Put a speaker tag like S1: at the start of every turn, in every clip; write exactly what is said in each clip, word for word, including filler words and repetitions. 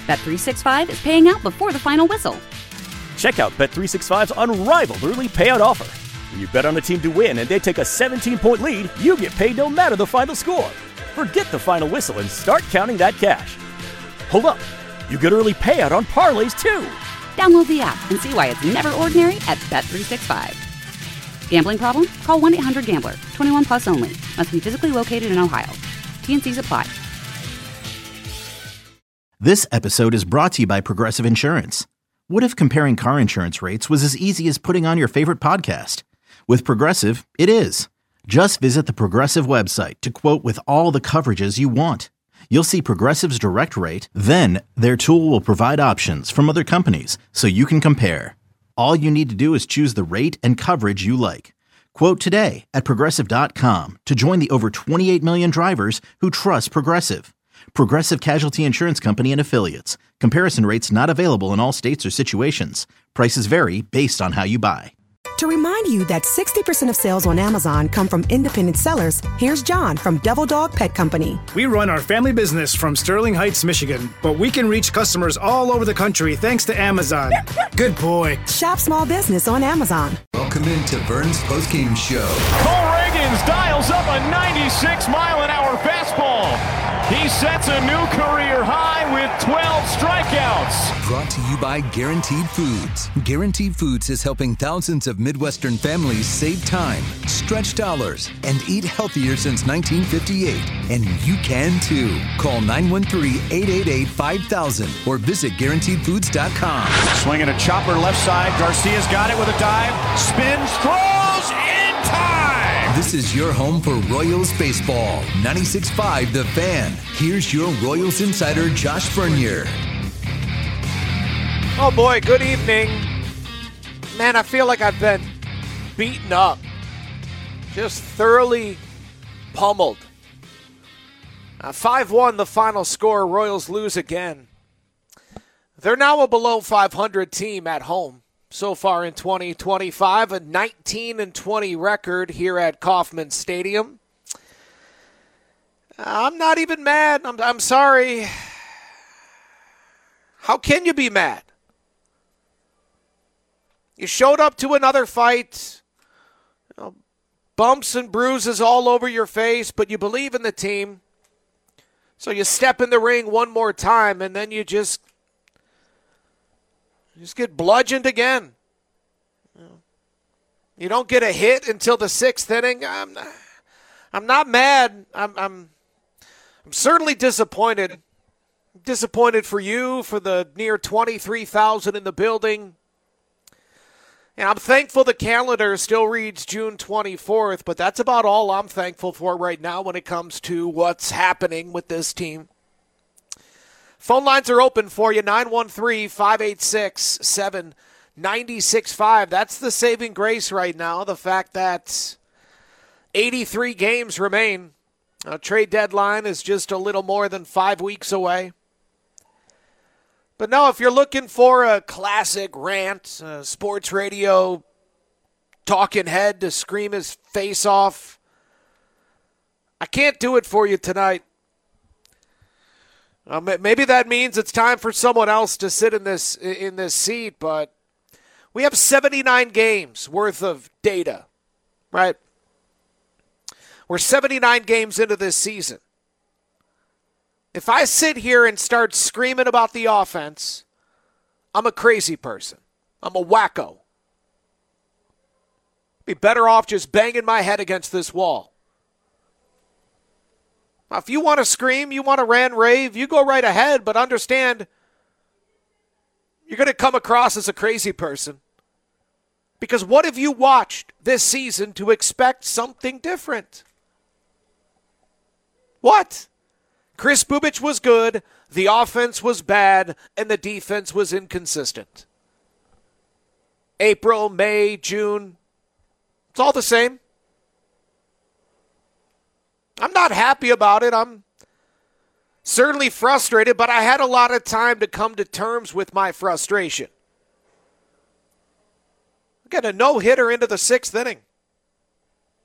S1: Bet three sixty-five is paying out before the final whistle.
S2: Check out Bet three sixty-five's unrivaled early payout offer. When you bet on a team to win and they take a seventeen-point lead, you get paid no matter the final score. Forget the final whistle and start counting that cash. Hold up. You get early payout on parlays, too.
S1: Download the app and see why it's never ordinary at Bet three sixty-five. Gambling problem? Call one eight hundred gambler. twenty-one plus only. Must be physically located in Ohio. T N Cs apply.
S3: This episode is brought to you by Progressive Insurance. What if comparing car insurance rates was as easy as putting on your favorite podcast? With Progressive, it is. Just visit the Progressive website to quote with all the coverages you want. You'll see Progressive's direct rate, then their tool will provide options from other companies so you can compare. All you need to do is choose the rate and coverage you like. Quote today at Progressive dot com to join the over twenty-eight million drivers who trust Progressive. Progressive Casualty Insurance Company and Affiliates. Comparison rates not available in all states or situations. Prices vary based on how you buy.
S4: To remind you that sixty percent of sales on Amazon come from independent sellers, here's John from Devil Dog Pet Company.
S5: We run our family business from Sterling Heights, Michigan, but we can reach customers all over the country thanks to Amazon. Good boy.
S4: Shop small business on Amazon.
S6: Welcome into Vern's postgame show.
S7: Cole Reagans dials up a ninety-six mile an hour fastball. He sets a new career high with twelve strikeouts.
S6: Brought to you by Guaranteed Foods. Guaranteed Foods is helping thousands of Midwestern families save time, stretch dollars, and eat healthier since nineteen fifty-eight. And you can too. Call nine one three, eight eight eight, five thousand or visit guaranteed foods dot com.
S7: Swinging a chopper left side. Garcia's got it with a dive. Spins, throws, in time.
S6: This is your home for Royals baseball. ninety-six point five The Fan. Here's your Royals insider, Josh Bernier.
S8: Oh boy, good evening. Man, I feel like I've been beaten up. Just thoroughly pummeled. Uh, five one the final score. Royals lose again. They're now a below five hundred team at home so far in twenty twenty-five. A nineteen and twenty record here at Kauffman Stadium. I'm not even mad. I'm, I'm sorry. How can you be mad? You showed up to another fight, you know, bumps and bruises all over your face, but you believe in the team. So you step in the ring one more time, and then you just, you just get bludgeoned again. You don't get a hit until the sixth inning. I'm not, I'm not mad. I'm, I'm, I'm certainly disappointed. Disappointed for you, for the near twenty-three thousand in the building. And I'm thankful the calendar still reads June twenty-fourth, but that's about all I'm thankful for right now when it comes to what's happening with this team. Phone lines are open for you, nine one three, five eight six, seven nine six five. That's the saving grace right now, the fact that eighty-three games remain. A trade deadline is just a little more than five weeks away. But no, if you're looking for a classic rant, a sports radio talking head to scream his face off, I can't do it for you tonight. Uh, maybe that means it's time for someone else to sit in this in this seat, but we have seventy-nine games worth of data, right? We're seventy-nine games into this season. If I sit here and start screaming about the offense, I'm a crazy person. I'm a wacko. Be better off just banging my head against this wall. Now, if you want to scream, you want to rant, rave, you go right ahead, but understand you're going to come across as a crazy person. Because what have you watched this season to expect something different? What? Chris Bubich was good, the offense was bad, and the defense was inconsistent. April, May, June, it's all the same. I'm not happy about it. I'm certainly frustrated, but I had a lot of time to come to terms with my frustration. I got a no-hitter into the sixth inning.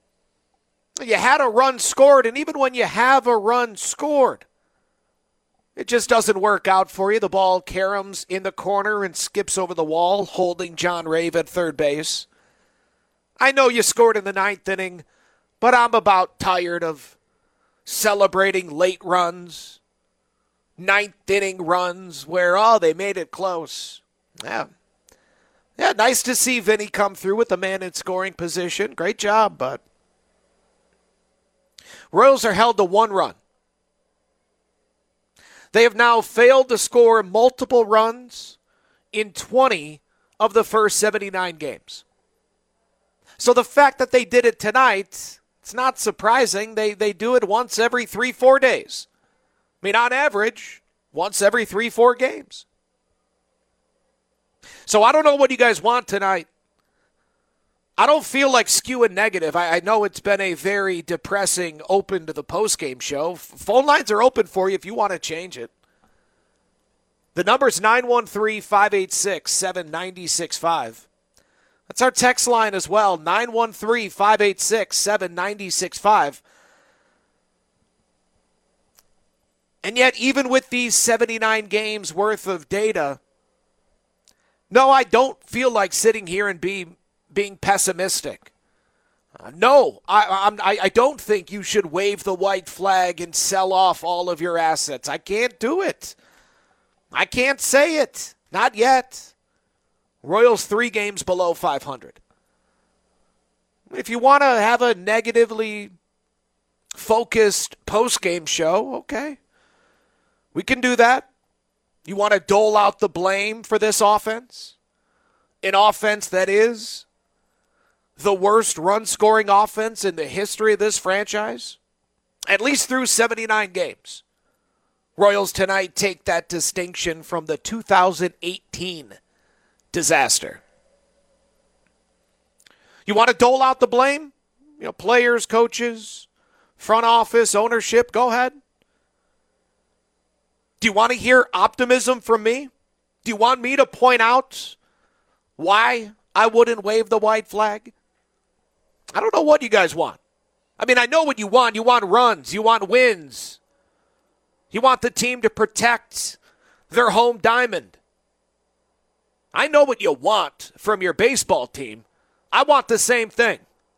S8: You had a run scored, and even when you have a run scored, It just doesn't work out for you. The ball caroms in the corner and skips over the wall, holding John Rave at third base. I know you scored in the ninth inning, but I'm about tired of celebrating late runs, ninth inning runs where, oh, they made it close. Yeah. Yeah, nice to see Vinny come through with the man in scoring position. Great job, bud. Royals are held to one run. They have now failed to score multiple runs in twenty of the first seventy-nine games. So the fact that they did it tonight, it's not surprising. They they do it once every three, four days. I mean, on average, once every three, four games. So I don't know what you guys want tonight. I don't feel like skewing negative. I, I know it's been a very depressing open to the postgame show. Phone lines are open for you if you want to change it. The number's nine one three, five eight six, seven nine six five. That's our text line as well, nine one three, five eight six, seven nine six five. And yet, even with these seventy-nine games worth of data, no, I don't feel like sitting here and be being pessimistic. Uh, no, I, I'm, I I don't think you should wave the white flag and sell off all of your assets. I can't do it. I can't say it. Not yet. Royals three games below five hundred. If you want to have a negatively focused post-game show, okay. We can do that. You want to dole out the blame for this offense? An offense that is the worst run-scoring offense in the history of this franchise? At least through seventy-nine games. Royals tonight take that distinction from the two thousand eighteen disaster. You want to dole out the blame? You know, players, coaches, front office, ownership, go ahead. Do you want to hear optimism from me? Do you want me to point out why I wouldn't wave the white flag? I don't know what you guys want. I mean, I know what you want. You want runs. You want wins. You want the team to protect their home diamond. I know what you want from your baseball team. I want the same thing.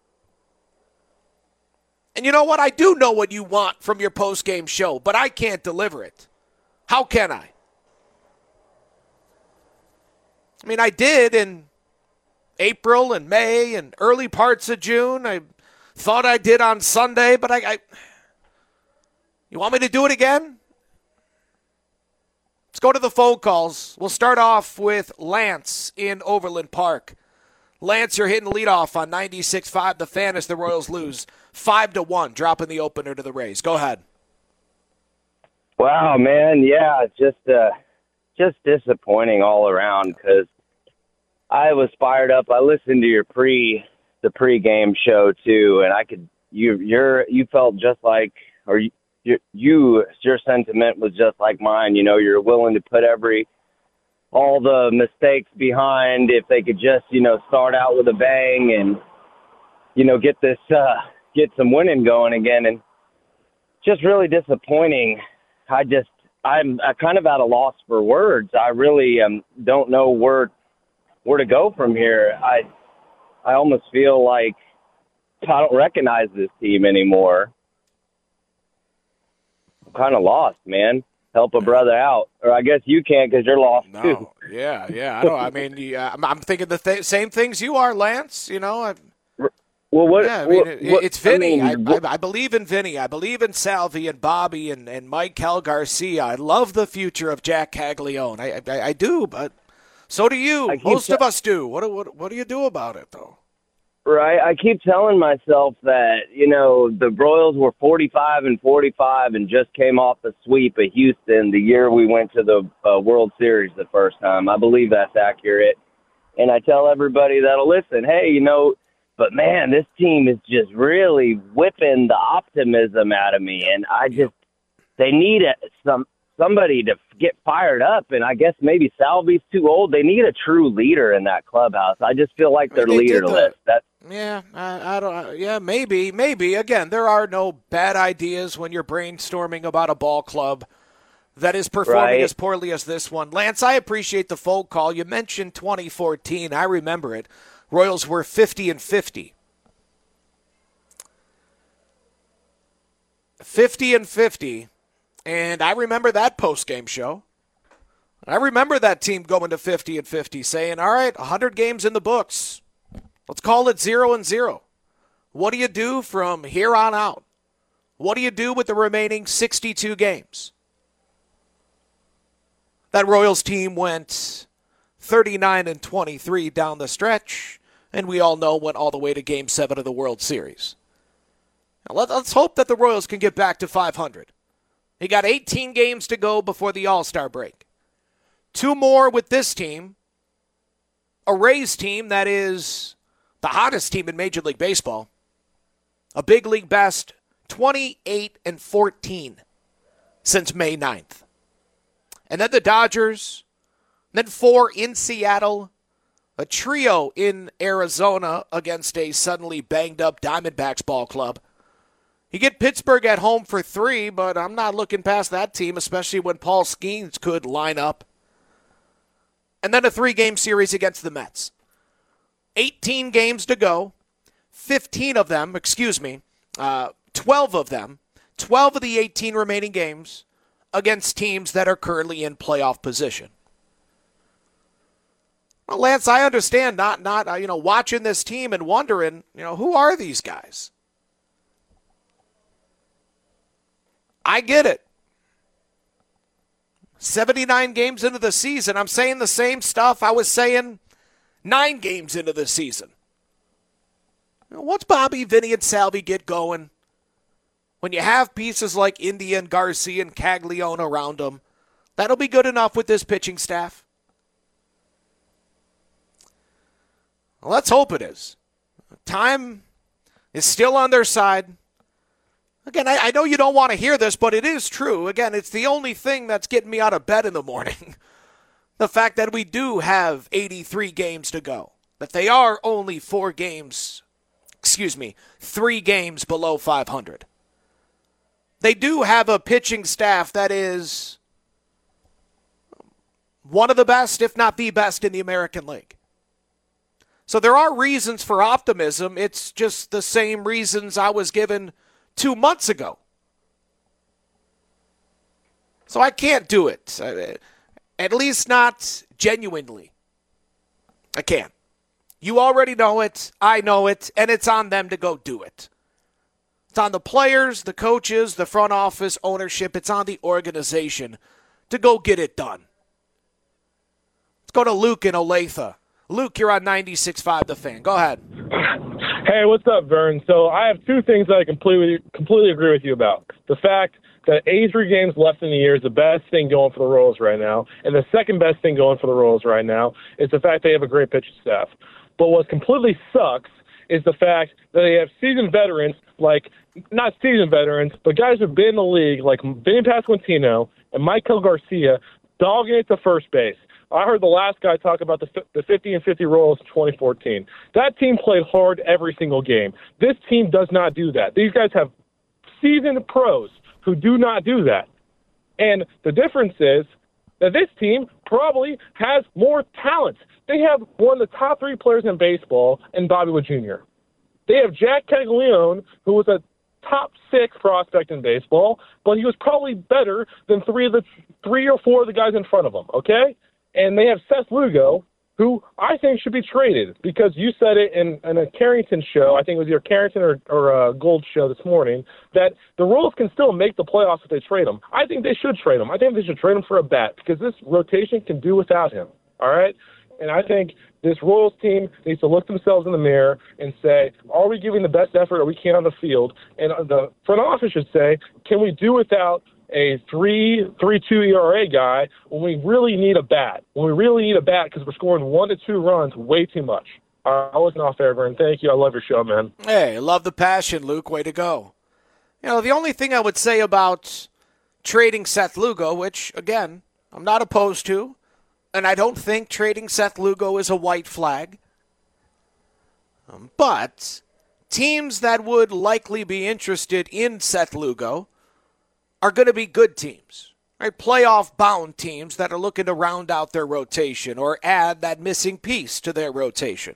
S8: And you know what? I do know what you want from your post-game show, but I can't deliver it. How can I? I mean, I did in April and May and early parts of June. I thought I did on Sunday, but I, I you want me to do it again? Let's go to the phone calls. We'll start off with Lance in Overland Park. Lance, you're hitting leadoff on ninety-six point five. The Fan as the Royals lose five to one, dropping the opener to the Rays. Go ahead.
S9: Wow, man, yeah, just uh, just disappointing all around because I was fired up. I listened to your pre the pregame show too, and I could you you're you felt just like or you. You, you, your sentiment was just like mine. You know, you're willing to put every, all the mistakes behind if they could just, you know, start out with a bang and, you know, get this, uh, get some winning going again. And just really disappointing. I just, I'm I kind of at a loss for words. I really um, don't know where, where to go from here. I, I almost feel like I don't recognize this team anymore. Kind of lost, man. Help a brother out, or I guess you can't because you're lost
S8: no.
S9: too.
S8: Yeah, yeah. I don't. I mean, yeah, I'm, I'm thinking the th- same things you are, Lance. You know. I,
S9: well, what?
S8: Yeah, I mean,
S9: what,
S8: it,
S9: what
S8: it's Vinny.
S9: I, mean,
S8: I, I, I believe in Vinny. I believe in Salvi and Bobby and, and Mike Cal Garcia. I love the future of Jack Caglione. I, I, I do, but so do you. Most t- of us do. What, what, what do you do about it, though?
S9: Right. I keep telling myself that, you know, the Royals were forty-five and forty-five and just came off the sweep of Houston the year we went to the uh, World Series the first time. I believe that's accurate. And I tell everybody that'll listen, hey, you know, but man, this team is just really whipping the optimism out of me. And I just, they need a, some somebody to get fired up. And I guess maybe Salvi's too old. They need a true leader in that clubhouse. I just feel like they're
S8: they
S9: leaderless. That's
S8: Yeah, I, I don't. Yeah, maybe, maybe. Again, there are no bad ideas when you're brainstorming about a ball club. that is performing
S9: right.
S8: as poorly as this one. Lance, I appreciate the phone call. You mentioned twenty fourteen. I remember it. Royals were fifty and fifty. fifty and fifty. And I remember that post-game show. I remember that team going to fifty and fifty, saying, all right, one hundred games in the books. Let's call it zero and zero. What do you do from here on out? What do you do with the remaining sixty-two games? That Royals team went thirty-nine and twenty-three down the stretch, and we all know went all the way to Game seven of the World Series. Now let, let's hope that the Royals can get back to five hundred. They got eighteen games to go before the All-Star break. Two more with this team. A Rays team that is the hottest team in Major League Baseball. A big league best, twenty-eight and fourteen since May ninth. And then the Dodgers, then four in Seattle, a trio in Arizona against a suddenly banged-up Diamondbacks ball club. You get Pittsburgh at home for three, but I'm not looking past that team, especially when Paul Skeens could line up. And then a three-game series against the Mets. eighteen games to go, fifteen of them, excuse me, uh, twelve of them, twelve of the eighteen remaining games against teams that are currently in playoff position. Well, Lance, I understand not, not uh, you know, watching this team and wondering, you know, who are these guys? I get it. seventy-nine games into the season, I'm saying the same stuff I was saying nine games into the season. You know, once Bobby, Vinny, and Salvi get going, when you have pieces like India and Garcia and Caglione around them, that'll be good enough with this pitching staff. Well, let's hope it is. Time is still on their side. Again, I, I know you don't want to hear this, but it is true. Again, it's the only thing that's getting me out of bed in the morning. The fact that we do have eighty-three games to go. That they are only four games, excuse me, three games below five hundred. They do have a pitching staff that is one of the best, if not the best, in the American League. So there are reasons for optimism. It's just the same reasons I was given two months ago. So I can't do it. At least not genuinely. I can't. You already know it. I know it. And it's on them to go do it. It's on the players, the coaches, the front office, ownership. It's on the organization to go get it done. Let's go to Luke in Olathe. Luke, you're on ninety-six point five The Fan. Go ahead.
S10: Hey, what's up, Vern? So I have two things that I completely completely agree with you about. The fact that eighty-three games left in the year is the best thing going for the Royals right now. And the second best thing going for the Royals right now is the fact they have a great pitching staff. But what completely sucks is the fact that they have seasoned veterans, like, not seasoned veterans, but guys who've been in the league, like Vinny Pasquantino and Michael Garcia, dogging it to first base. I heard the last guy talk about the the fifty and fifty Royals in twenty fourteen. That team played hard every single game. This team does not do that. These guys have seasoned pros who do not do that. And the difference is that this team probably has more talent. They have one of the top three players in baseball in Bobby Witt Junior They have Jack Caglione, who was a top six prospect in baseball, but he was probably better than three of the three or four of the guys in front of him, okay? And they have Seth Lugo, who I think should be traded because you said it in, in a Carrington show, I think it was your Carrington or, or a Gold show this morning, that the Royals can still make the playoffs if they trade him. I think they should trade him. I think they should trade him for a bat because this rotation can do without him, all right? And I think this Royals team needs to look themselves in the mirror and say, are we giving the best effort that we can on the field? And the front office should say, can we do without a three three two E R A guy when we really need a bat? When we really need a bat because we're scoring one to two runs way too much. Uh, I wasn't off air, Vern. Thank you. I love your show, man.
S8: Hey, love the passion, Luke. Way to go. You know, the only thing I would say about trading Seth Lugo, which, again, I'm not opposed to, and I don't think trading Seth Lugo is a white flag. Um, but teams that would likely be interested in Seth Lugo are going to be good teams. right? Playoff-bound teams that are looking to round out their rotation or add that missing piece to their rotation.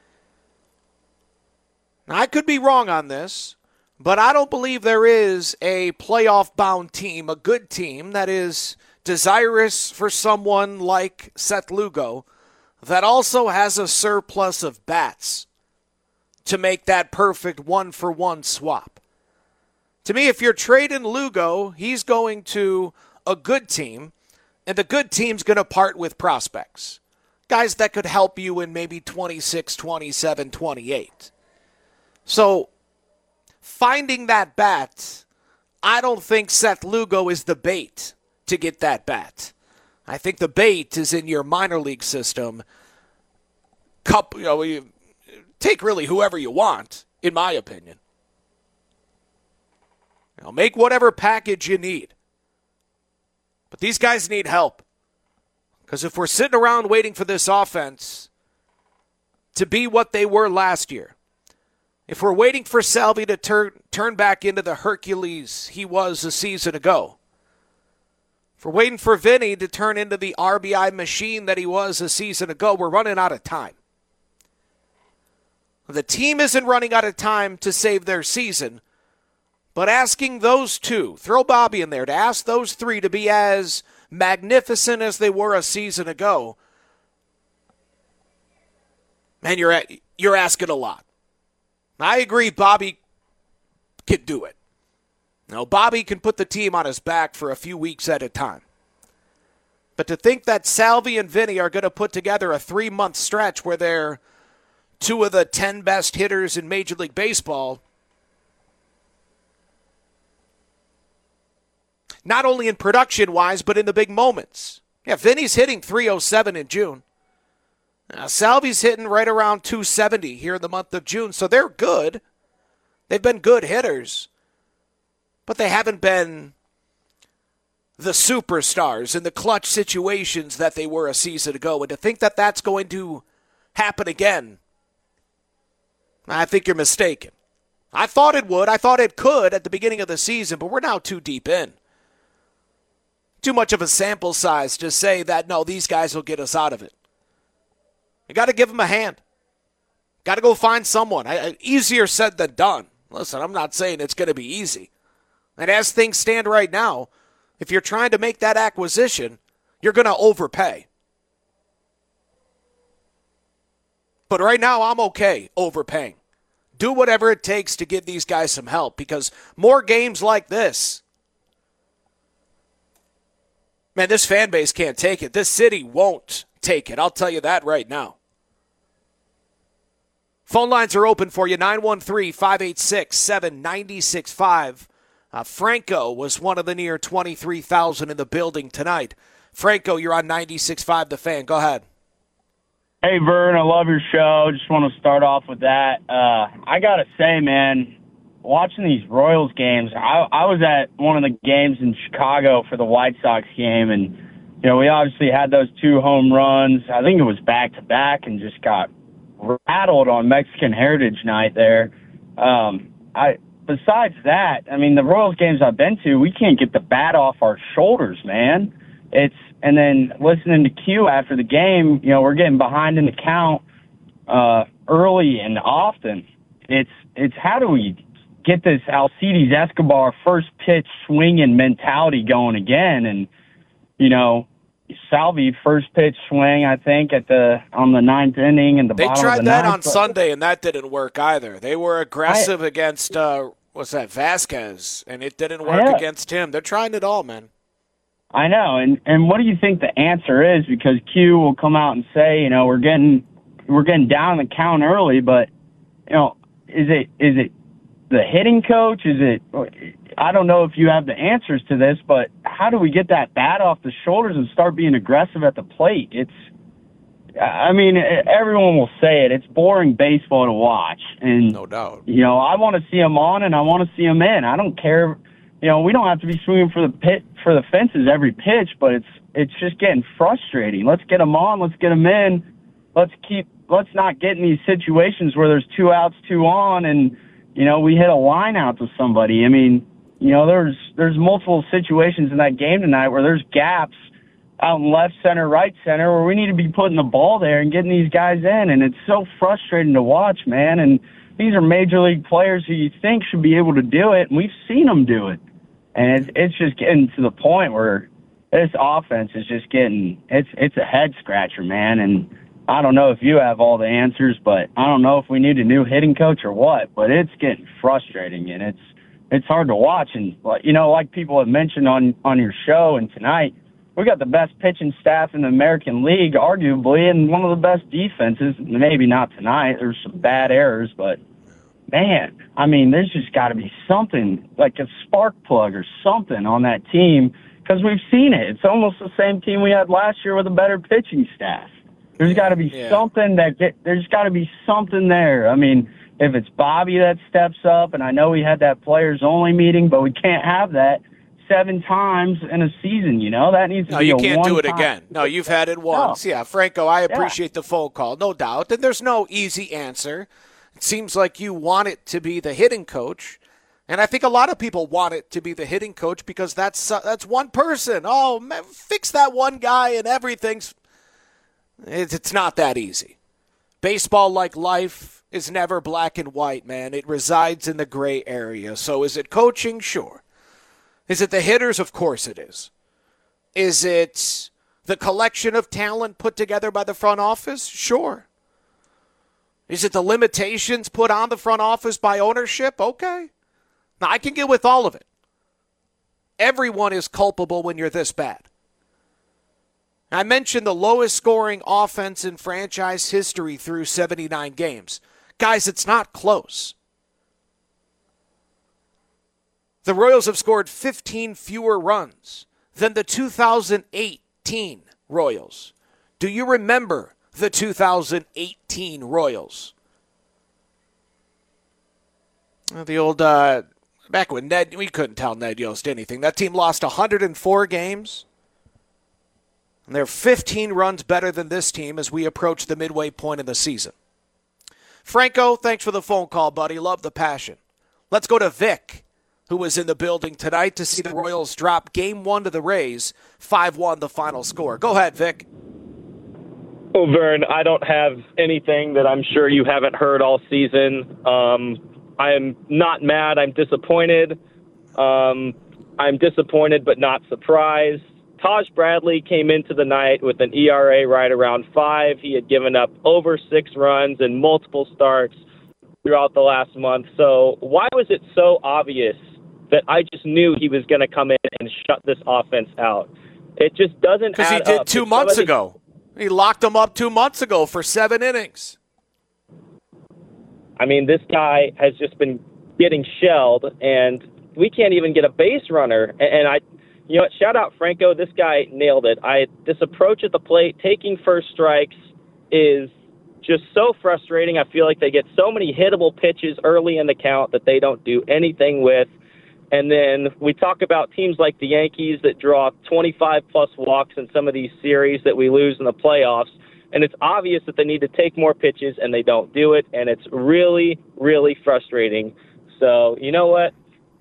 S8: Now, I could be wrong on this, but I don't believe there is a playoff-bound team, a good team, that is desirous for someone like Seth Lugo that also has a surplus of bats to make that perfect one-for-one swap. To me, if you're trading Lugo, he's going to a good team, and the good team's going to part with prospects. Guys that could help you in maybe twenty-six, twenty-seven, twenty-eight. So, finding that bat, I don't think Seth Lugo is the bait to get that bat. I think the bait is in your minor league system. Cup, you know, you take really whoever you want, in my opinion. You know, make whatever package you need. But these guys need help. Because if we're sitting around waiting for this offense to be what they were last year, if we're waiting for Salvi to turn turn back into the Hercules he was a season ago, if we're waiting for Vinny to turn into the R B I machine that he was a season ago, we're running out of time. The team isn't running out of time to save their season, but asking those two, throw Bobby in there, to ask those three to be as magnificent as they were a season ago, man, you're at, you're asking a lot. I agree Bobby can do it. Now, Bobby can put the team on his back for a few weeks at a time. But to think that Salvi and Vinny are going to put together a three-month stretch where they're two of the ten best hitters in Major League Baseball, not only in production-wise, but in the big moments. Yeah, Vinny's hitting three oh seven in June. Now, Salvi's hitting right around two seventy here in the month of June, so they're good. They've been good hitters, but they haven't been the superstars in the clutch situations that they were a season ago. And to think that that's going to happen again, I think you're mistaken. I thought it would. I thought it could at the beginning of the season, but we're now too deep in. Too much of a sample size to say that, no, these guys will get us out of it. You got to give them a hand. Got to go find someone. I, I, easier said than done. Listen, I'm not saying it's going to be easy. And as things stand right now, if you're trying to make that acquisition, you're going to overpay. But right now, I'm okay overpaying. Do whatever it takes to give these guys some help, because more games like this, man, this fan base can't take it. This city won't take it. I'll tell you that right now. Phone lines are open for you, nine one three, five eight six, seven nine six five. Uh, Franco was one of the near twenty-three thousand in the building tonight. Franco, you're on ninety-six point five The Fan. Go ahead.
S11: Hey, Vern, I love your show. Just want to start off with that. Uh, I got to say, man, watching these Royals games, I, I was at one of the games in Chicago for the White Sox game, and, you know, we obviously had those two home runs. I think it was back-to-back, and just got rattled on Mexican Heritage Night there. Um, I besides that, I mean, the Royals games I've been to, we can't get the bat off our shoulders, man. It's and then listening to Q after the game, you know, we're getting behind in the count uh, early and often. It's it's how do we get this Alcides Escobar first pitch swinging mentality going again? And you know, Salvi first pitch swing, I think, at the on the ninth inning and the
S8: they
S11: bottom
S8: tried
S11: of the
S8: that
S11: ninth,
S8: on
S11: but
S8: Sunday, and that didn't work either. They were aggressive
S11: I,
S8: against uh, what's that Vasquez, and it didn't work
S11: yeah.
S8: against him. They're trying it all, man.
S11: I know, and and what do you think the answer is? Because Q will come out and say, you know, we're getting we're getting down the count early, but you know, is it is it the hitting coach? Is it? I don't know if you have the answers to this, but how do we get that bat off the shoulders and start being aggressive at the plate? It's, I mean, everyone will say it. It's boring baseball to watch, and
S8: no doubt.
S11: You know, I want to see them on and I want to see them in. I don't care. You know, we don't have to be swinging for the pit for the fences every pitch, but it's it's just getting frustrating. Let's get them on. Let's get them in. Let's keep. Let's not get in these situations where there's two outs, two on, and you know we hit a line out to somebody. I mean, You know, there's there's multiple situations in that game tonight where there's gaps out in left center, right center, where we need to be putting the ball there and getting these guys in, and it's so frustrating to watch, man. And these are major league players who you think should be able to do it, and we've seen them do it. And it's, it's just getting to the point where this offense is just getting it's it's a head scratcher, man. And I don't know if you have all the answers, but I don't know if we need a new hitting coach or what. But it's getting frustrating, and it's it's hard to watch. And you know, like people have mentioned on on your show and tonight, we got the best pitching staff in the American League, arguably, and one of the best defenses. Maybe not tonight. There's some bad errors, but, man, I mean, there's just got to be something, like a spark plug or something on that team, because we've seen it. It's almost the same team we had last year with a better pitching staff. There's got to be yeah. something that get, there's got to be something there. I mean, if it's Bobby that steps up, and I know we had that players-only meeting, but we can't have that seven times in a season, you know? That needs to
S8: no,
S11: be
S8: you
S11: a
S8: can't do it
S11: time.
S8: again. No, you've had it once. No. Yeah, Franco, I appreciate
S11: yeah.
S8: the phone call, no doubt. And there's no easy answer. It seems like you want it to be the hitting coach. And I think a lot of people want it to be the hitting coach because that's uh, that's one person. Oh, man, fix that one guy and everything's it's, it's not that easy. Baseball, like life, is never black and white, man. It resides in the gray area. So is it coaching? Sure. Is it the hitters? Of course it is. Is it the collection of talent put together by the front office? Sure. Is it the limitations put on the front office by ownership? Okay. Now, I can get with all of it. Everyone is culpable when you're this bad. I mentioned the lowest scoring offense in franchise history through seventy-nine games. Guys, it's not close. The Royals have scored fifteen fewer runs than the two thousand eighteen Royals. Do you remember the two thousand eighteen Royals? The old, uh, back when Ned, we couldn't tell Ned Yost anything. That team lost one hundred four games. And they're fifteen runs better than this team as we approach the midway point in the season. Franco, thanks for the phone call, buddy. Love the passion. Let's go to Vic, who was in the building tonight to see the Royals drop game one to the Rays, five one the final score. Go ahead, Vic.
S12: Well, Vern, I don't have anything that I'm sure you haven't heard all season. Um, I'm not mad. I'm disappointed. Um, I'm disappointed but not surprised. Taj Bradley came into the night with an E R A right around five. He had given up over six runs in multiple starts throughout the last month. So why was it so obvious that I just knew he was going to come in and shut this offense out? It just doesn't
S8: Because
S12: add
S8: he did
S12: up.
S8: two
S12: It's
S8: months
S12: somebody-
S8: ago. He locked him up two months ago for seven innings.
S12: I mean, this guy has just been getting shelled, and we can't even get a base runner. And, and I, you know what, shout out Franco. This guy nailed it. I This approach at the plate, taking first strikes, is just so frustrating. I feel like they get so many hittable pitches early in the count that they don't do anything with. And then we talk about teams like the Yankees that draw twenty-five plus walks in some of these series that we lose in the playoffs. And it's obvious that they need to take more pitches, and they don't do it. And it's really, really frustrating. So, you know what?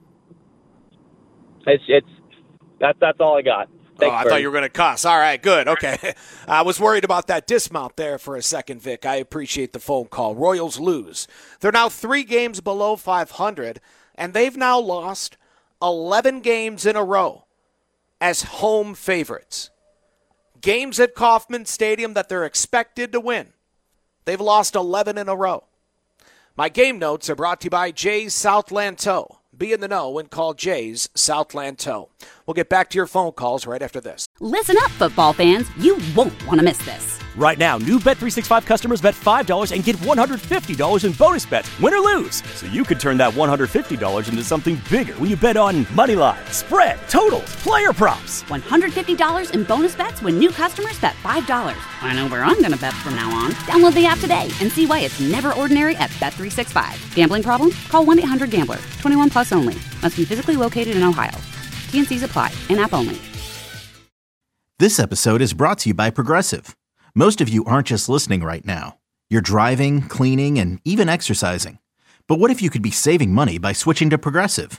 S12: It's it's that's that's all I got. Thanks,
S8: oh, I
S12: Bernie.
S8: thought you were going to cuss. All right, good. Okay. I was worried about that dismount there for a second, Vic. I appreciate the phone call. Royals lose. They're now three games below five hundred, and they've now lost eleven games in a row as home favorites. Games at Kauffman Stadium that they're expected to win. They've lost eleven in a row. My game notes are brought to you by Jay's Southland Tow. Be in the know and call Jay's Southland Tow. We'll get back to your phone calls right after this.
S1: Listen up, football fans. You won't want to miss this.
S2: Right now, new Bet three sixty-five customers bet five dollars and get one hundred fifty dollars in bonus bets, win or lose. So you could turn that one hundred fifty dollars into something bigger when you bet on money line, spread, totals, player props.
S1: one hundred fifty dollars in bonus bets when new customers bet five dollars. I know where I'm going to bet from now on. Download the app today and see why it's never ordinary at Bet three sixty-five. Gambling problem? Call one eight hundred gambler. twenty-one plus only. Must be physically located in Ohio. T N Cs apply. In-app only.
S3: This episode is brought to you by Progressive. Most of you aren't just listening right now. You're driving, cleaning, and even exercising. But what if you could be saving money by switching to Progressive?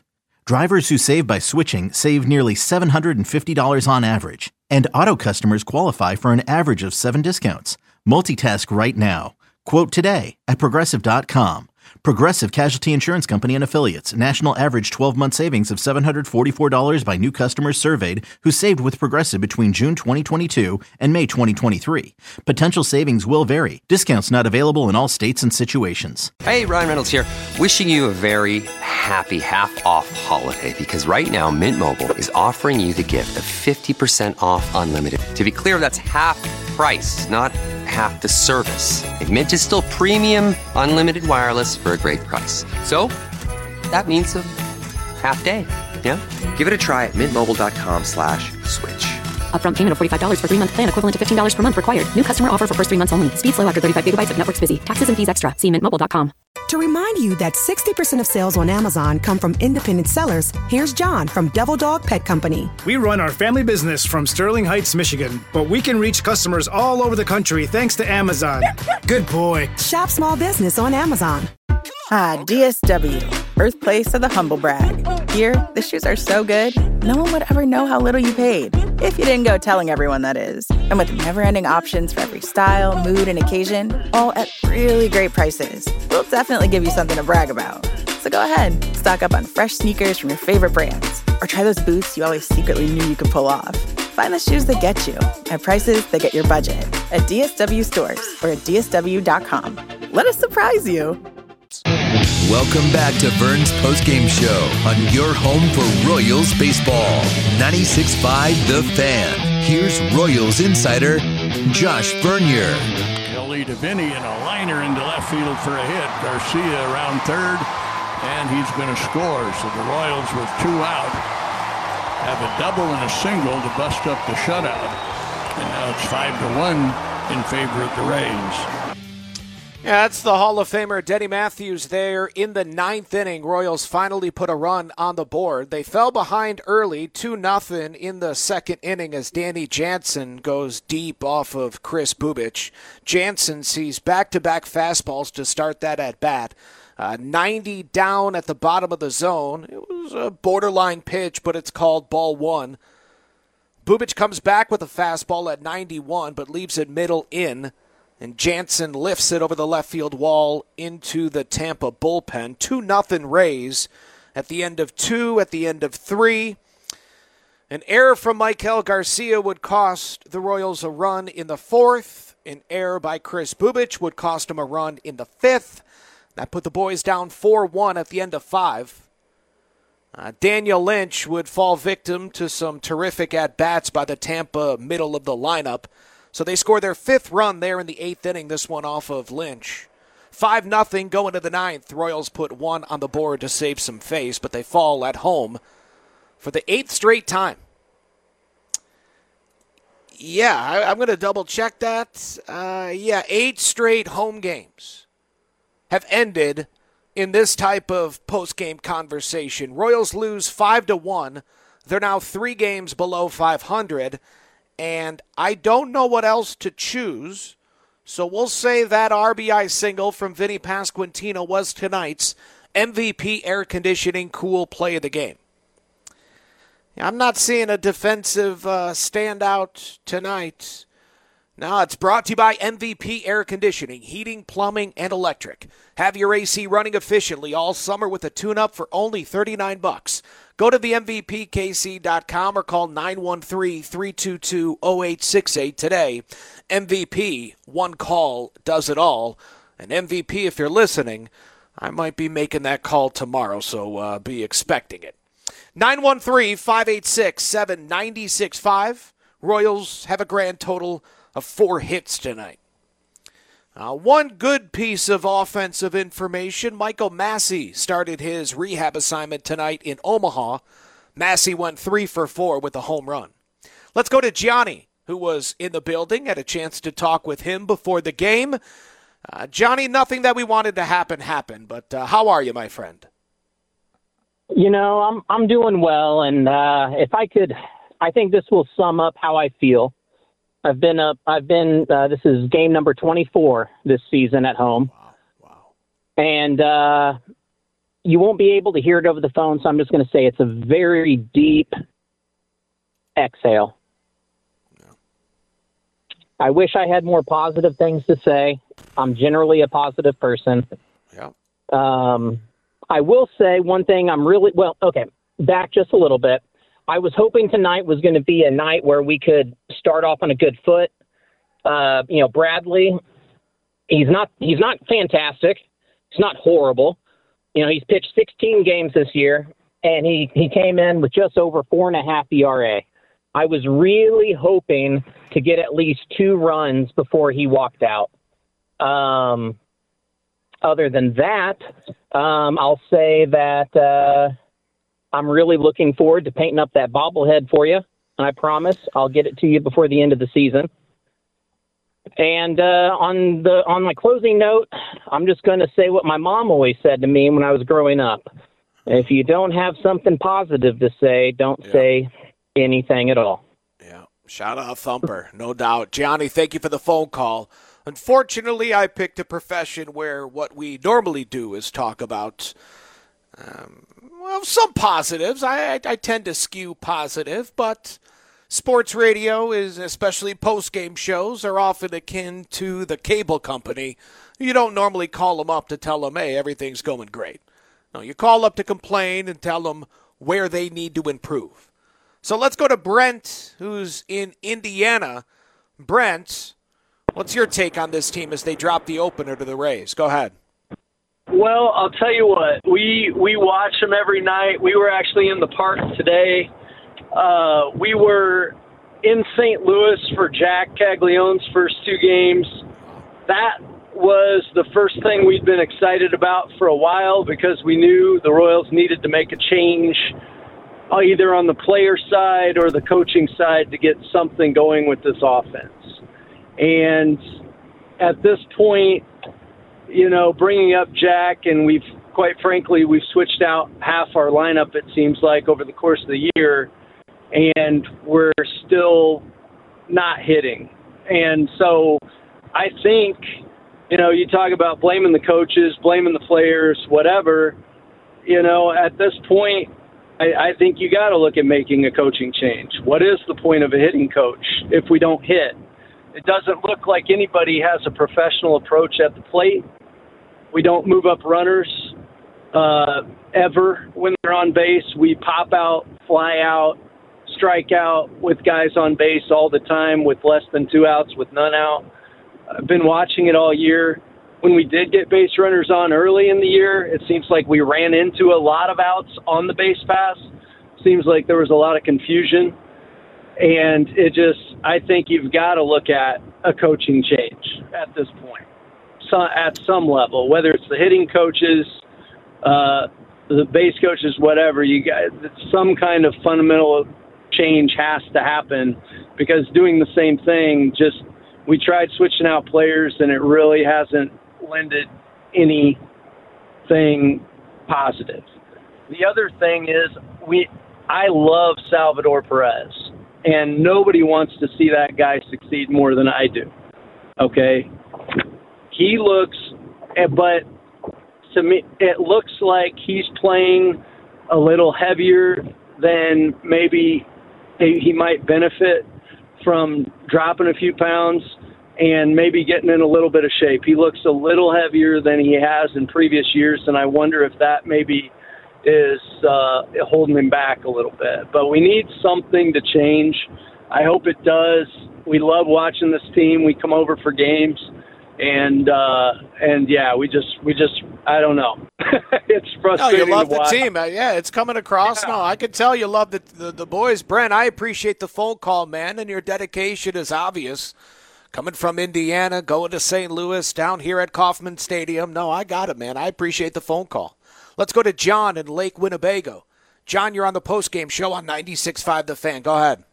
S3: Drivers who save by switching save nearly seven hundred fifty dollars on average, and auto customers qualify for an average of seven discounts. Multitask right now. Quote today at Progressive dot com. Progressive Casualty Insurance Company and Affiliates. National average twelve-month savings of seven hundred forty-four dollars by new customers surveyed who saved with Progressive between June twenty twenty-two and May twenty twenty-three. Potential savings will vary. Discounts not available in all states and situations.
S13: Hey, Ryan Reynolds here. Wishing you a very happy half-off holiday because right now Mint Mobile is offering you the gift of fifty percent off unlimited. To be clear, that's half price, not half the service. Like Mint is still premium, unlimited wireless for a great price. So, that means a half day, yeah? Give it a try at mintmobile.com slash switch.
S14: Upfront payment of forty-five dollars for three-month plan equivalent to fifteen dollars per month required. New customer offer for first three months only. Speed slow after thirty-five gigabytes if network's busy. Taxes and fees extra. See mint mobile dot com.
S4: To remind you that sixty percent of sales on Amazon come from independent sellers, here's John from Devil Dog Pet Company.
S5: We run our family business from Sterling Heights, Michigan, but we can reach customers all over the country thanks to Amazon. Good boy.
S4: Shop small business on Amazon.
S15: Ah, D S W, birthplace of the humble brag. Here, the shoes are so good, no one would ever know how little you paid. If you didn't go telling everyone, that is. And with never-ending options for every style, mood, and occasion, all at really great prices, we'll definitely give you something to brag about. So go ahead, stock up on fresh sneakers from your favorite brands, or try those boots you always secretly knew you could pull off. Find the shoes that get you, at prices that get your budget, at D S W stores or at D S W dot com. Let us surprise you.
S6: Welcome back to Vern's postgame show on your home for Royals baseball. ninety-six point five The Fan. Here's Royals insider Josh Vernier.
S16: Kelly DeVinny and a liner into left field for a hit. Garcia around third, and he's going to score. So the Royals with two out have a double and a single to bust up the shutout. And now it's five to one in favor of the Rays.
S8: Yeah, that's the Hall of Famer Denny Matthews there in the ninth inning. Royals finally put a run on the board. They fell behind early, two nothing in the second inning as Danny Jansen goes deep off of Chris Bubic. Jansen sees back-to-back fastballs to start that at-bat. Uh, ninety down at the bottom of the zone. It was a borderline pitch, but it's called ball one. Bubic comes back with a fastball at ninety-one, but leaves it middle in. And Jansen lifts it over the left field wall into the Tampa bullpen. two nothing Rays at the end of two, at the end of three. An error from Maikel Garcia would cost the Royals a run in the fourth. An error by Chris Bubic would cost him a run in the fifth. That put the boys down four one at the end of five. Uh, Daniel Lynch would fall victim to some terrific at-bats by the Tampa middle of the lineup. So they score their fifth run there in the eighth inning, this one off of Lynch. five nothing going to the ninth. Royals put one on the board to save some face, but they fall at home for the eighth straight time. Yeah, I, I'm going to double-check that. Uh, yeah, eight straight home games have ended in this type of post-game conversation. Royals lose five to one. They're now three games below five hundred. And I don't know what else to choose, so we'll say that R B I single from Vinny Pasquantino was tonight's M V P air conditioning cool play of the game. I'm not seeing a defensive uh, standout tonight. No, it's brought to you by M V P Air Conditioning, heating, plumbing, and electric. Have your A C running efficiently all summer with a tune-up for only thirty-nine bucks. Go to the M V P K C dot com or call nine one three, three two two, zero eight six eight today. M V P, one call does it all. And M V P, if you're listening, I might be making that call tomorrow, so uh, be expecting it. nine one three, five eight six, seven nine six five. Royals have a grand total of four hits tonight. Uh, one good piece of offensive information, Michael Massey started his rehab assignment tonight in Omaha. Massey went three for four with a home run. Let's go to Gianni, who was in the building, had a chance to talk with him before the game. Uh, Johnny, nothing that we wanted to happen happened, but uh, how are you, my friend?
S17: You know, I'm I'm doing well, and uh, if I could, I think this will sum up how I feel. I've been up. I've been. Uh, this is game number twenty-four this season at home. Wow! Wow! And uh, you won't be able to hear it over the phone, so I'm just going to say it's a very deep exhale. I wish I had more positive things to say. I'm generally a positive person.
S8: Yeah.
S17: Um, I will say one thing I'm really, well, okay, back just a little bit. I was hoping tonight was going to be a night where we could start off on a good foot. Uh, you know, Bradley, he's not, he's not fantastic. He's not horrible. You know, he's pitched sixteen games this year, and he, he came in with just over four and a half E R A. I was really hoping to get at least two runs before he walked out. Um, other than that, um, I'll say that uh, I'm really looking forward to painting up that bobblehead for you. And I promise I'll get it to you before the end of the season. And uh, on the on my closing note, I'm just going to say what my mom always said to me when I was growing up. If you don't have something positive to say, don't yeah. say anything at all.
S8: Yeah, shout out Thumper, no doubt. Johnny, thank you for the phone call. Unfortunately, I picked a profession where what we normally do is talk about, um, well, some positives. I, I, I tend to skew positive, but sports radio is, especially post-game shows, are often akin to the cable company. You don't normally call them up to tell them, hey, everything's going great. No, you call up to complain and tell them where they need to improve. So let's go to Brent, who's in Indiana. Brent, what's your take on this team as they drop the opener to the Rays? Go ahead.
S18: Well, I'll tell you what. We we watch them every night. We were actually in the park today. Uh, we were in Saint Louis for Jack Caglione's first two games. That was the first thing we'd been excited about for a while because we knew the Royals needed to make a change either on the player side or the coaching side to get something going with this offense. And at this point, you know, bringing up Jack, and we've, quite frankly, we've switched out half our lineup, it seems like, over the course of the year, and we're still not hitting. And so I think, you know, you talk about blaming the coaches, blaming the players, whatever, you know, at this point, I, I think you got to look at making a coaching change. What is the point of a hitting coach if we don't hit? It doesn't look like anybody has a professional approach at the plate. We don't move up runners uh, ever when they're on base. We pop out, fly out, strike out with guys on base all the time with less than two outs, with none out. I've been watching it all year. When we did get base runners on early in the year, it seems like we ran into a lot of outs on the base pass. Seems like there was a lot of confusion. And it just, I think you've got to look at a coaching change at this point, so, at some level, whether it's the hitting coaches, uh, the base coaches, whatever. You got some kind of fundamental change has to happen because doing the same thing, just we tried switching out players and it really hasn't lended anything positive. The other thing is we, I love Salvador Perez. And nobody wants to see that guy succeed more than I do. Okay? He looks, but to me, it looks like he's playing a little heavier than maybe he might benefit from dropping a few pounds and maybe getting in a little bit of shape. He looks a little heavier than he has in previous years, and I wonder if that maybe is uh, holding him back a little bit. But we need something to change. I hope it does. We love watching this team. We come over for games, and uh, and yeah, we just we just I don't know. It's frustrating.
S8: No, you love
S18: to watch.
S8: the team. Uh, yeah, it's coming across. Yeah. No, I can tell you love the, the the boys. Brent, I appreciate the phone call, man, and your dedication is obvious. Coming from Indiana, going to Saint Louis, down here at Kauffman Stadium. No, I got it, man. I appreciate the phone call. Let's go to John in Lake Winnebago. John, you're on the postgame show on ninety-six point five The Fan. Go ahead.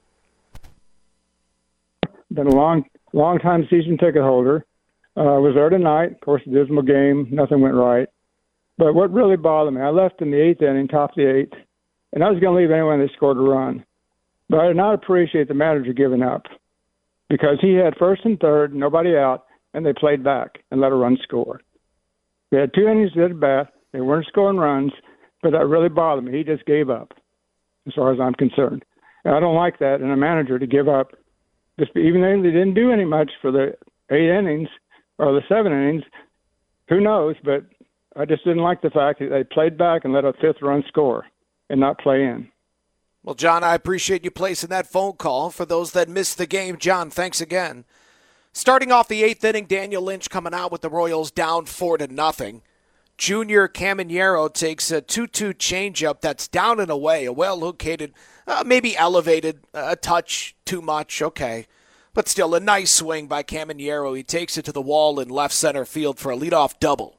S19: Been a long, long time season ticket holder. I uh, was there tonight. Of course, a dismal game. Nothing went right. But what really bothered me, I left in the eighth inning, top of the eighth, and I was going to leave anyway when they scored a run. But I did not appreciate the manager giving up because he had first and third, nobody out, and they played back and let a run score. We had two innings at bat. They weren't scoring runs, but that really bothered me. He just gave up, as far as I'm concerned. And I don't like that in a manager to give up. Just even though they didn't do any much for the eight innings or the seven innings, who knows? But I just didn't like the fact that they played back and let a fifth run score and not play in.
S8: Well, John, I appreciate you placing that phone call. For those that missed the game, John, thanks again. Starting off the eighth inning, Daniel Lynch coming out with the Royals down four to nothing. Junior Caminero takes a two two changeup that's down and away, a well-located, uh, maybe elevated, uh, a touch too much, okay. But still, a nice swing by Caminero. He takes it to the wall in left center field for a leadoff double.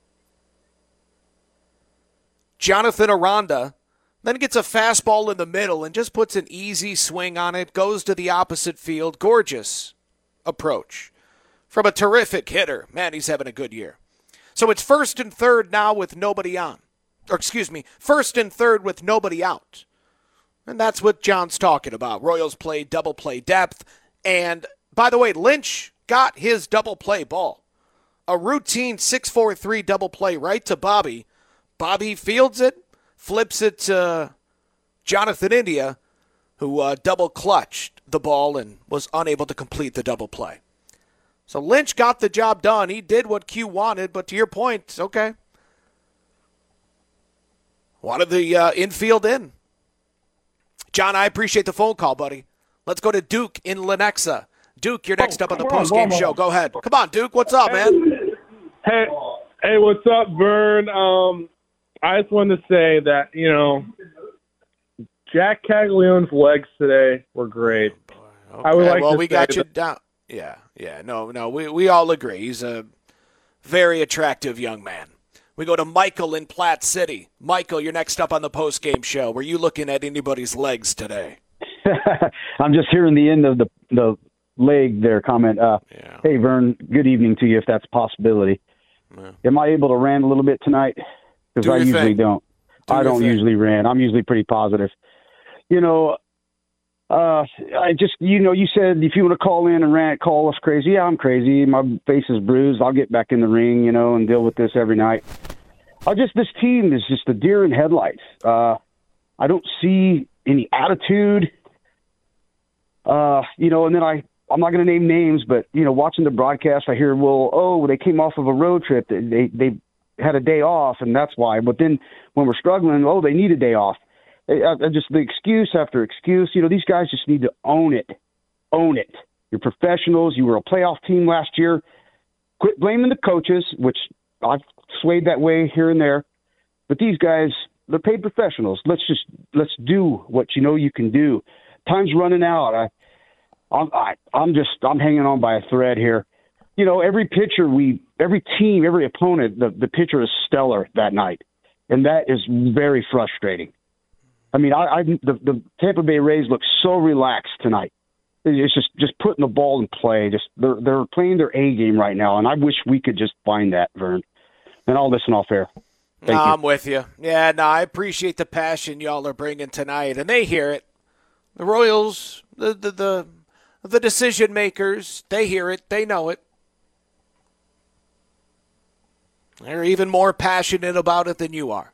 S8: Jonathan Aranda then gets a fastball in the middle and just puts an easy swing on it, goes to the opposite field. Gorgeous approach from a terrific hitter. Man, he's having a good year. So it's first and third now with nobody on. Or excuse me, first and third with nobody out. And that's what John's talking about. Royals play double play depth. And by the way, Lynch got his double play ball. A routine six four three double play right to Bobby. Bobby fields it, flips it to Jonathan India, who uh, double clutched the ball and was unable to complete the double play. So Lynch got the job done. He did what Q wanted, but to your point, okay. Wanted the uh, infield in. John, I appreciate the phone call, buddy. Let's go to Duke in Lenexa. Duke, you're next oh, up on the post-game show. Go ahead. Come on, Duke. What's up, man?
S10: Hey, hey, what's up, Vern? Um, I just wanted to say that, you know, Jack Caglianone's legs today were great.
S8: Okay.
S10: I would like
S8: well,
S10: to
S8: we
S10: say
S8: got you
S10: that-
S8: down. Yeah, yeah, no, no, we, we all agree. He's a very attractive young man. We go to Michael in Platte City. Michael, you're next up on the post-game show. Were you looking at anybody's legs today?
S20: I'm just hearing the end of the the leg there comment. Uh,
S8: yeah.
S20: Hey, Vern, good evening to you if that's a possibility. Yeah. Am I able to rant a little bit tonight? Because
S8: Do
S20: I
S8: your
S20: usually
S8: thing.
S20: don't.
S8: Do
S20: I
S8: your
S20: don't
S8: thing.
S20: usually rant. I'm usually pretty positive. You know, uh, I just, you know, you said if you want to call in and rant, call us crazy. Yeah, I'm crazy. My face is bruised. I'll get back in the ring, you know, and deal with this every night. I just, this team is just a deer in headlights. Uh, I don't see any attitude. Uh, you know, and then I, I'm not going to name names, but, you know, watching the broadcast, I hear, well, oh, they came off of a road trip. They, they had a day off, and that's why. But then when we're struggling, oh, they need a day off. I, I just the excuse after excuse. You know, these guys just need to own it. Own it. You're professionals. You were a playoff team last year. Quit blaming the coaches, which I've swayed that way here and there. But these guys, they're paid professionals. Let's just let's do what you know you can do. Time's running out. I, I'm I, I'm just I'm hanging on by a thread here. You know, every pitcher we, every team, every opponent, the the pitcher is stellar that night, and that is very frustrating. I mean, I, I the, the Tampa Bay Rays look so relaxed tonight. It's just, just putting the ball in play. Just they're they're playing their A game right now, and I wish we could just find that, Vern. And I'll listen off air. Thank
S8: no,
S20: you.
S8: I'm with you. Yeah, no, I appreciate the passion y'all are bringing tonight, and they hear it. The Royals, the the the, the decision makers, they hear it. They know it. They're even more passionate about it than you are.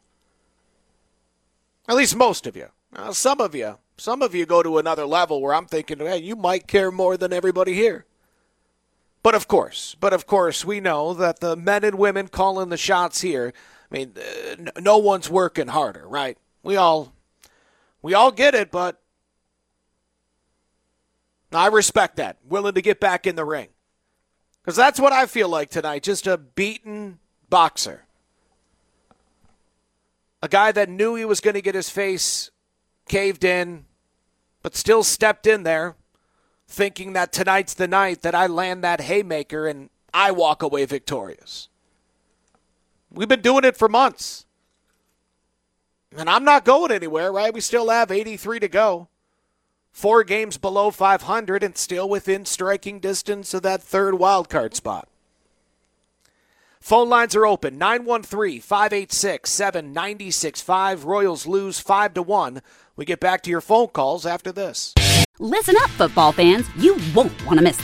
S8: At least most of you. Now, some of you, some of you go to another level where I'm thinking, hey, you might care more than everybody here. But of course, but of course, we know that the men and women calling the shots here, I mean, uh, no one's working harder, right? We all, we all get it, but I respect that. Willing to get back in the ring. Because that's what I feel like tonight, just a beaten boxer. A guy that knew he was going to get his face caved in, but still stepped in there, thinking that tonight's the night that I land that haymaker and I walk away victorious. We've been doing it for months. And I'm not going anywhere, right? We still have eighty-three to go. Four games below five hundred and still within striking distance of that third wild card spot. Phone lines are open, nine one three, five eight six, seven nine six five. Royals lose five to one. We get back to your phone calls after this.
S1: Listen up, football fans. You won't want to miss this.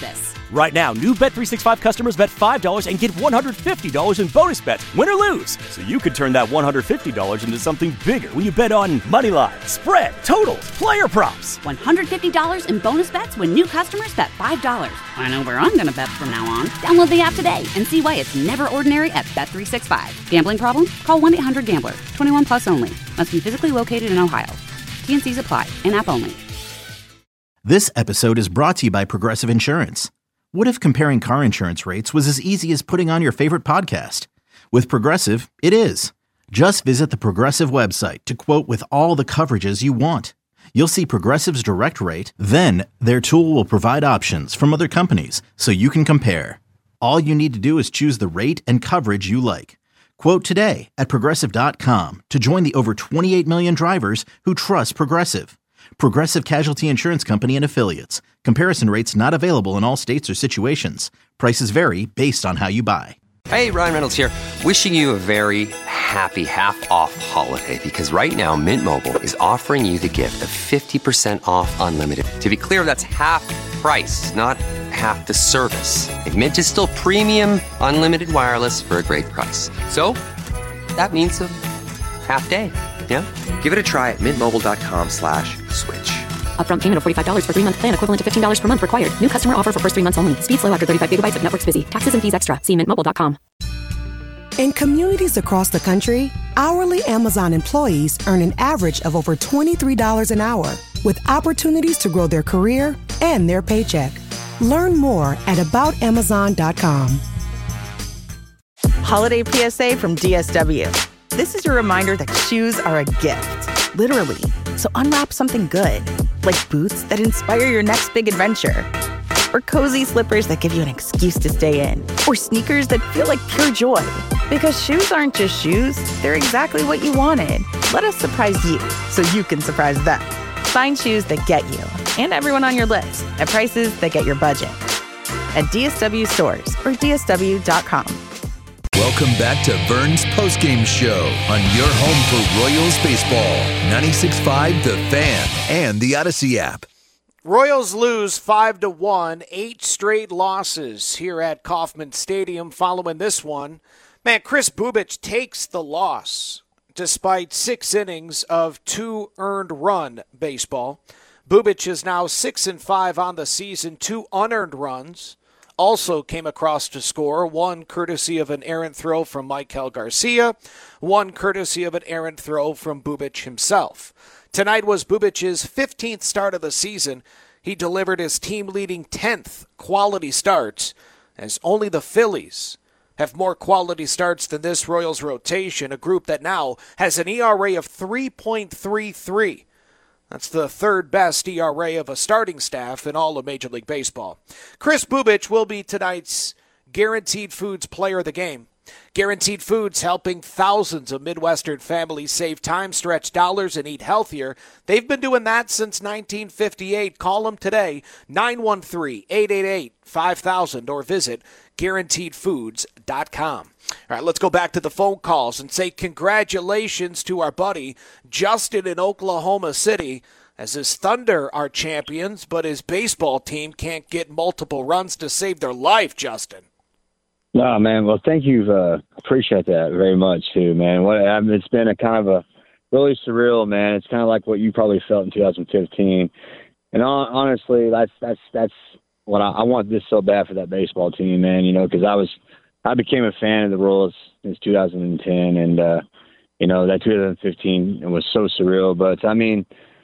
S2: Right now, new Bet three sixty-five customers bet five dollars and get one hundred fifty dollars in bonus bets, win or lose. So you could turn that one hundred fifty dollars into something bigger when you bet on money line, spread, totals, player props.
S1: one hundred fifty dollars in bonus bets when new customers bet five dollars. I know where I'm going to bet from now on. Download the app today and see why it's never ordinary at Bet three sixty-five. Gambling problem? Call one eight hundred gambler. twenty-one plus only. Must be physically located in Ohio. T N Cs apply. In-app only.
S3: This episode is brought to you by Progressive Insurance. What if comparing car insurance rates was as easy as putting on your favorite podcast? With Progressive, it is. Just visit the Progressive website to quote with all the coverages you want. You'll see Progressive's direct rate, then their tool will provide options from other companies so you can compare. All you need to do is choose the rate and coverage you like. Quote today at Progressive dot com to join the over twenty-eight million drivers who trust Progressive. Progressive Casualty Insurance Company and Affiliates. Comparison rates not available in all states or situations. Prices vary based on how you buy.
S13: Hey, Ryan Reynolds here. Wishing you a very happy half-off holiday because right now Mint Mobile is offering you the gift of fifty percent off unlimited. To be clear, that's half price, not half the service. And Mint is still premium unlimited wireless for a great price. So that means a half day. Yeah? Give it a try at mintmobile.com slash switch.
S14: Upfront payment of forty-five dollars for three-month plan equivalent to fifteen dollars per month required. New customer offer for first three months only. Speed slow after thirty-five gigabytes if network's busy. Taxes and fees extra. See mint mobile dot com.
S4: In communities across the country, hourly Amazon employees earn an average of over twenty-three dollars an hour, with opportunities to grow their career and their paycheck. Learn more at about amazon dot com.
S15: Holiday P S A from D S W. This is your reminder that shoes are a gift, literally. So unwrap something good, like boots that inspire your next big adventure, or cozy slippers that give you an excuse to stay in, or sneakers that feel like pure joy. Because shoes aren't just shoes, they're exactly what you wanted. Let us surprise you so you can surprise them. Find shoes that get you and everyone on your list at prices that get your budget at D S W stores or D S W dot com.
S6: Welcome back to Vern's Postgame Show on your home for Royals baseball. ninety-six point five The Fan and the Odyssey app.
S8: Royals lose five to one, eight straight losses here at Kauffman Stadium following this one. Man, Kris Bubic takes the loss despite six innings of two earned run baseball. Bubic is now six and five on the season, two unearned runs. Also came across to score, one courtesy of an errant throw from Maikel Garcia, one courtesy of an errant throw from Bubic himself. Tonight was Bubic's fifteenth start of the season. He delivered his team-leading tenth quality starts, as only the Phillies have more quality starts than this Royals rotation, a group that now has an E R A of three point three three. That's the third best E R A of a starting staff in all of Major League Baseball. Kris Bubic will be tonight's Guaranteed Foods Player of the Game. Guaranteed Foods helping thousands of Midwestern families save time, stretch dollars, and eat healthier. They've been doing that since nineteen fifty-eight. Call them today, nine one three, eight eight eight, five thousand, or visit guaranteed foods dot com. All right, let's go back to the phone calls and say congratulations to our buddy Justin in Oklahoma City, as his Thunder are champions, but his baseball team can't get multiple runs to save their life, Justin.
S21: No, man. Well, thank you. Uh, appreciate that very much, too, man. What, I mean, it's been a kind of a really surreal, man. It's kind of like what you probably felt in two thousand fifteen. And on, honestly, that's that's that's what I, I want this so bad for that baseball team, man. You know, because I was I became a fan of the Royals since two thousand ten, and uh, you know that two thousand fifteen it was so surreal. But I mean,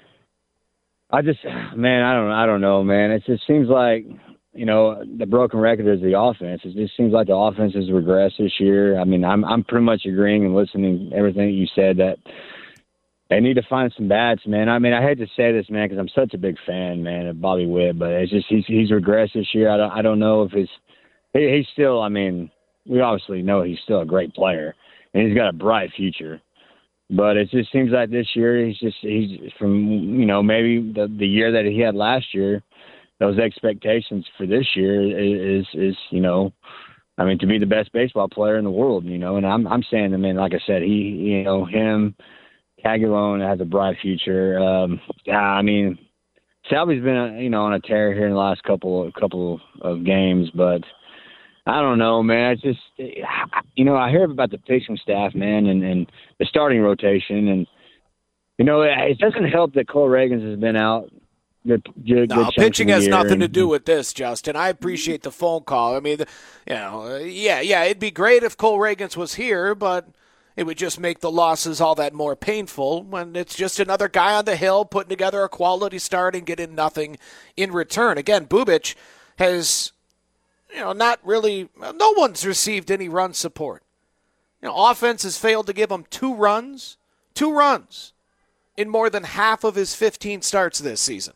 S21: I just, man, I don't, I don't know, man. It just seems like, you know, the broken record is the offense. It just seems like the offense has regressed this year. I mean, I'm I'm pretty much agreeing and listening to everything you said, that they need to find some bats, man. I mean, I hate to say this, man, because I'm such a big fan, man, of Bobby Witt, but it's just he's he's regressed this year. I don't I don't know if it's he, he's still. I mean, we obviously know he's still a great player and he's got a bright future. But it just seems like this year he's just he's from you know maybe the the year that he had last year. Those expectations for this year is, is, you know, I mean, to be the best baseball player in the world, you know, and I'm I'm saying, I mean, like I said, he, you know, him, Taglione has a bright future. Um, I mean, Salvy's been, you know, on a tear here in the last couple couple of games, but I don't know, man. It's just, you know, I hear about the pitching staff, man, and, and the starting rotation, and you know, it doesn't help that Cole Reagans has been out. Good, good,
S8: no,
S21: good
S8: pitching has nothing
S21: and,
S8: to do with this, Justin. I appreciate the phone call. I mean, you know, yeah, yeah, it'd be great if Cole Reagans was here, but it would just make the losses all that more painful when it's just another guy on the hill putting together a quality start and getting nothing in return. Again, Bubic has, you know, not really, no one's received any run support. You know, offense has failed to give him two runs, two runs in more than half of his fifteen starts this season.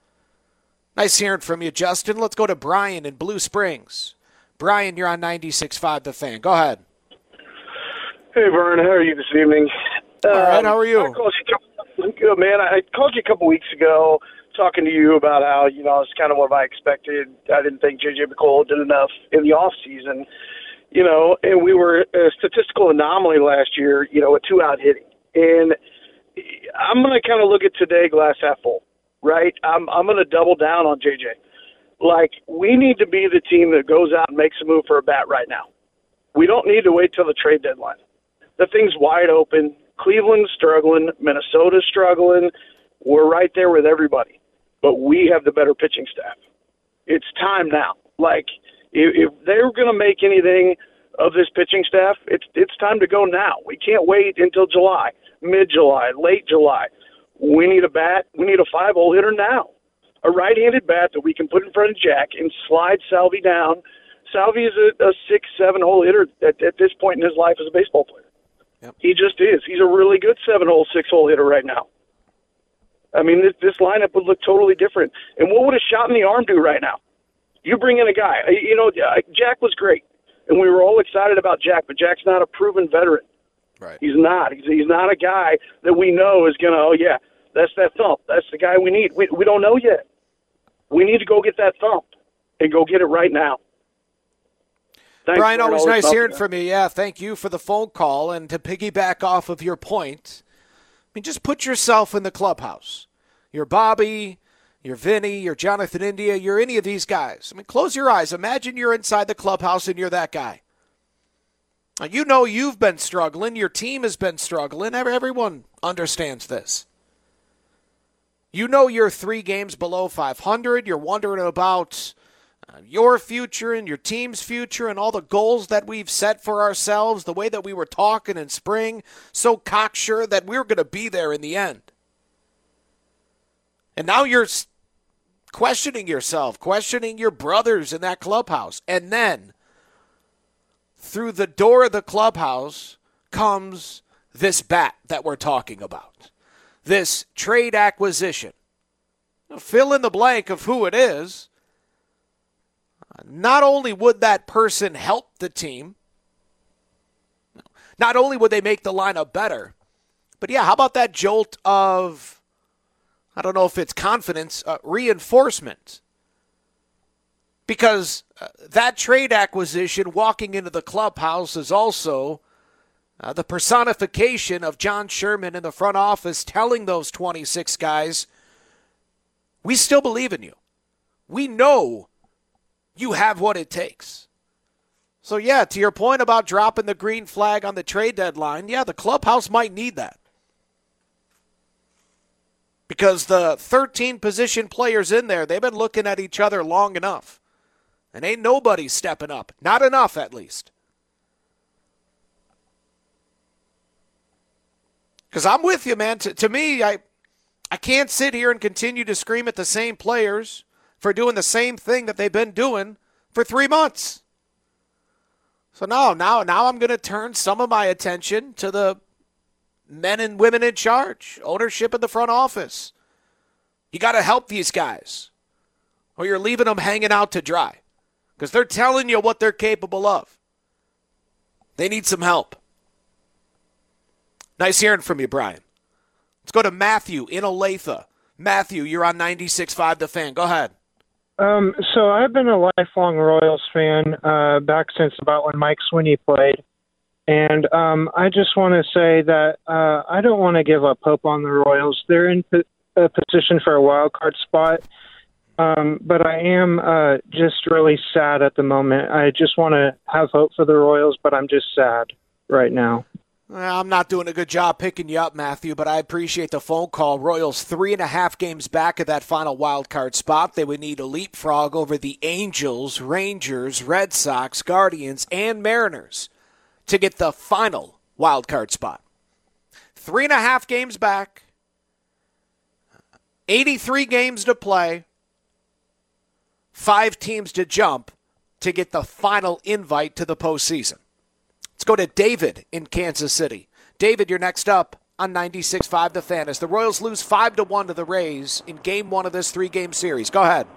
S8: Nice hearing from you, Justin. Let's go to Brian in Blue Springs. Brian, you're on ninety-six point five The Fan. Go ahead.
S7: Hey, Vern. How are you this evening?
S8: All right, how are you?
S7: I called you I'm good, man. I called you a couple weeks ago talking to you about how, you know, it's kind of what I expected. I didn't think J J McCole did enough in the offseason, you know, and we were a statistical anomaly last year, you know, with two-out hitting. And I'm going to kind of look at today glass half full. Right? I'm I'm going to double down on J J. Like, we need to be the team that goes out and makes a move for a bat right now. We don't need to wait till the trade deadline. The thing's wide open. Cleveland's struggling. Minnesota's struggling. We're right there with everybody. But we have the better pitching staff. It's time now. Like, if, if they're going to make anything of this pitching staff, it's it's time to go now. We can't wait until July, mid-July, late July. We need a bat. We need a five-hole hitter now. A right-handed bat that we can put in front of Jack and slide Salvy down. Salvy is a, a six, seven-hole hitter at, at this point in his life as a baseball player. Yep. He just is. He's a really good seven-hole, six-hole hitter right now. I mean, this, this lineup would look totally different. And what would a shot in the arm do right now? You bring in a guy. You know, Jack was great, and we were all excited about Jack, but Jack's not a proven veteran.
S8: Right.
S7: He's not. He's, he's not a guy that we know is going to, oh, yeah, that's that thump. That's the guy we need. We, we don't know yet. We need to go get that thump and go get it right now. Thanks,
S8: Brian, always
S7: always
S8: nice hearing
S7: you.
S8: from you. Yeah, thank you for the phone call. And to piggyback off of your point, I mean, just put yourself in the clubhouse. You're Bobby, you're Vinny, you're Jonathan India, you're any of these guys. I mean, close your eyes. Imagine you're inside the clubhouse and you're that guy. Now, you know you've been struggling. Your team has been struggling. Everyone understands this. You know you're three games below five hundred. You're wondering about uh, your future and your team's future and all the goals that we've set for ourselves, the way that we were talking in spring, so cocksure that we we're going to be there in the end. And now you're questioning yourself, questioning your brothers in that clubhouse. And then through the door of the clubhouse comes this bat that we're talking about, this trade acquisition. Now, fill in the blank of who it is. Not only would that person help the team, not only would they make the lineup better, but yeah, how about that jolt of, I don't know if it's confidence, uh, reinforcement? Because uh, that trade acquisition walking into the clubhouse is also uh, the personification of John Sherman in the front office telling those twenty-six guys, we still believe in you. We know you have what it takes. So, yeah, to your point about dropping the green flag on the trade deadline, yeah, the clubhouse might need that. Because the thirteen position players in there, they've been looking at each other long enough. And ain't nobody stepping up. Not enough, at least. Because I'm with you, man. To, to me, I I can't sit here and continue to scream at the same players for doing the same thing that they've been doing for three months. So no, now, now I'm going to turn some of my attention to the men and women in charge, ownership in the front office. You got to help these guys, or you're leaving them hanging out to dry. Because they're telling you what they're capable of. They need some help. Nice hearing from you, Brian. Let's go to Matthew in Olathe. Matthew, you're on ninety-six point five The Fan. Go ahead.
S22: Um, so I've been a lifelong Royals fan uh, back since about when Mike Sweeney played. And um, I just want to say that uh, I don't want to give up hope on the Royals. They're in a position for a wild card spot. Um, but I am uh, just really sad at the moment. I just want to have hope for the Royals, but I'm just sad right now.
S8: Well, I'm not doing a good job picking you up, Matthew, but I appreciate the phone call. Royals three and a half games back of that final wild card spot. They would need a leapfrog over the Angels, Rangers, Red Sox, Guardians, and Mariners to get the final wild card spot. Three and a half games back, eighty-three games to play, five teams to jump to get the final invite to the postseason. Let's go to David in Kansas City. David, you're next up on ninety-six point five The Fan as the Royals lose five to one to the Rays in game one of this three-game series. Go ahead.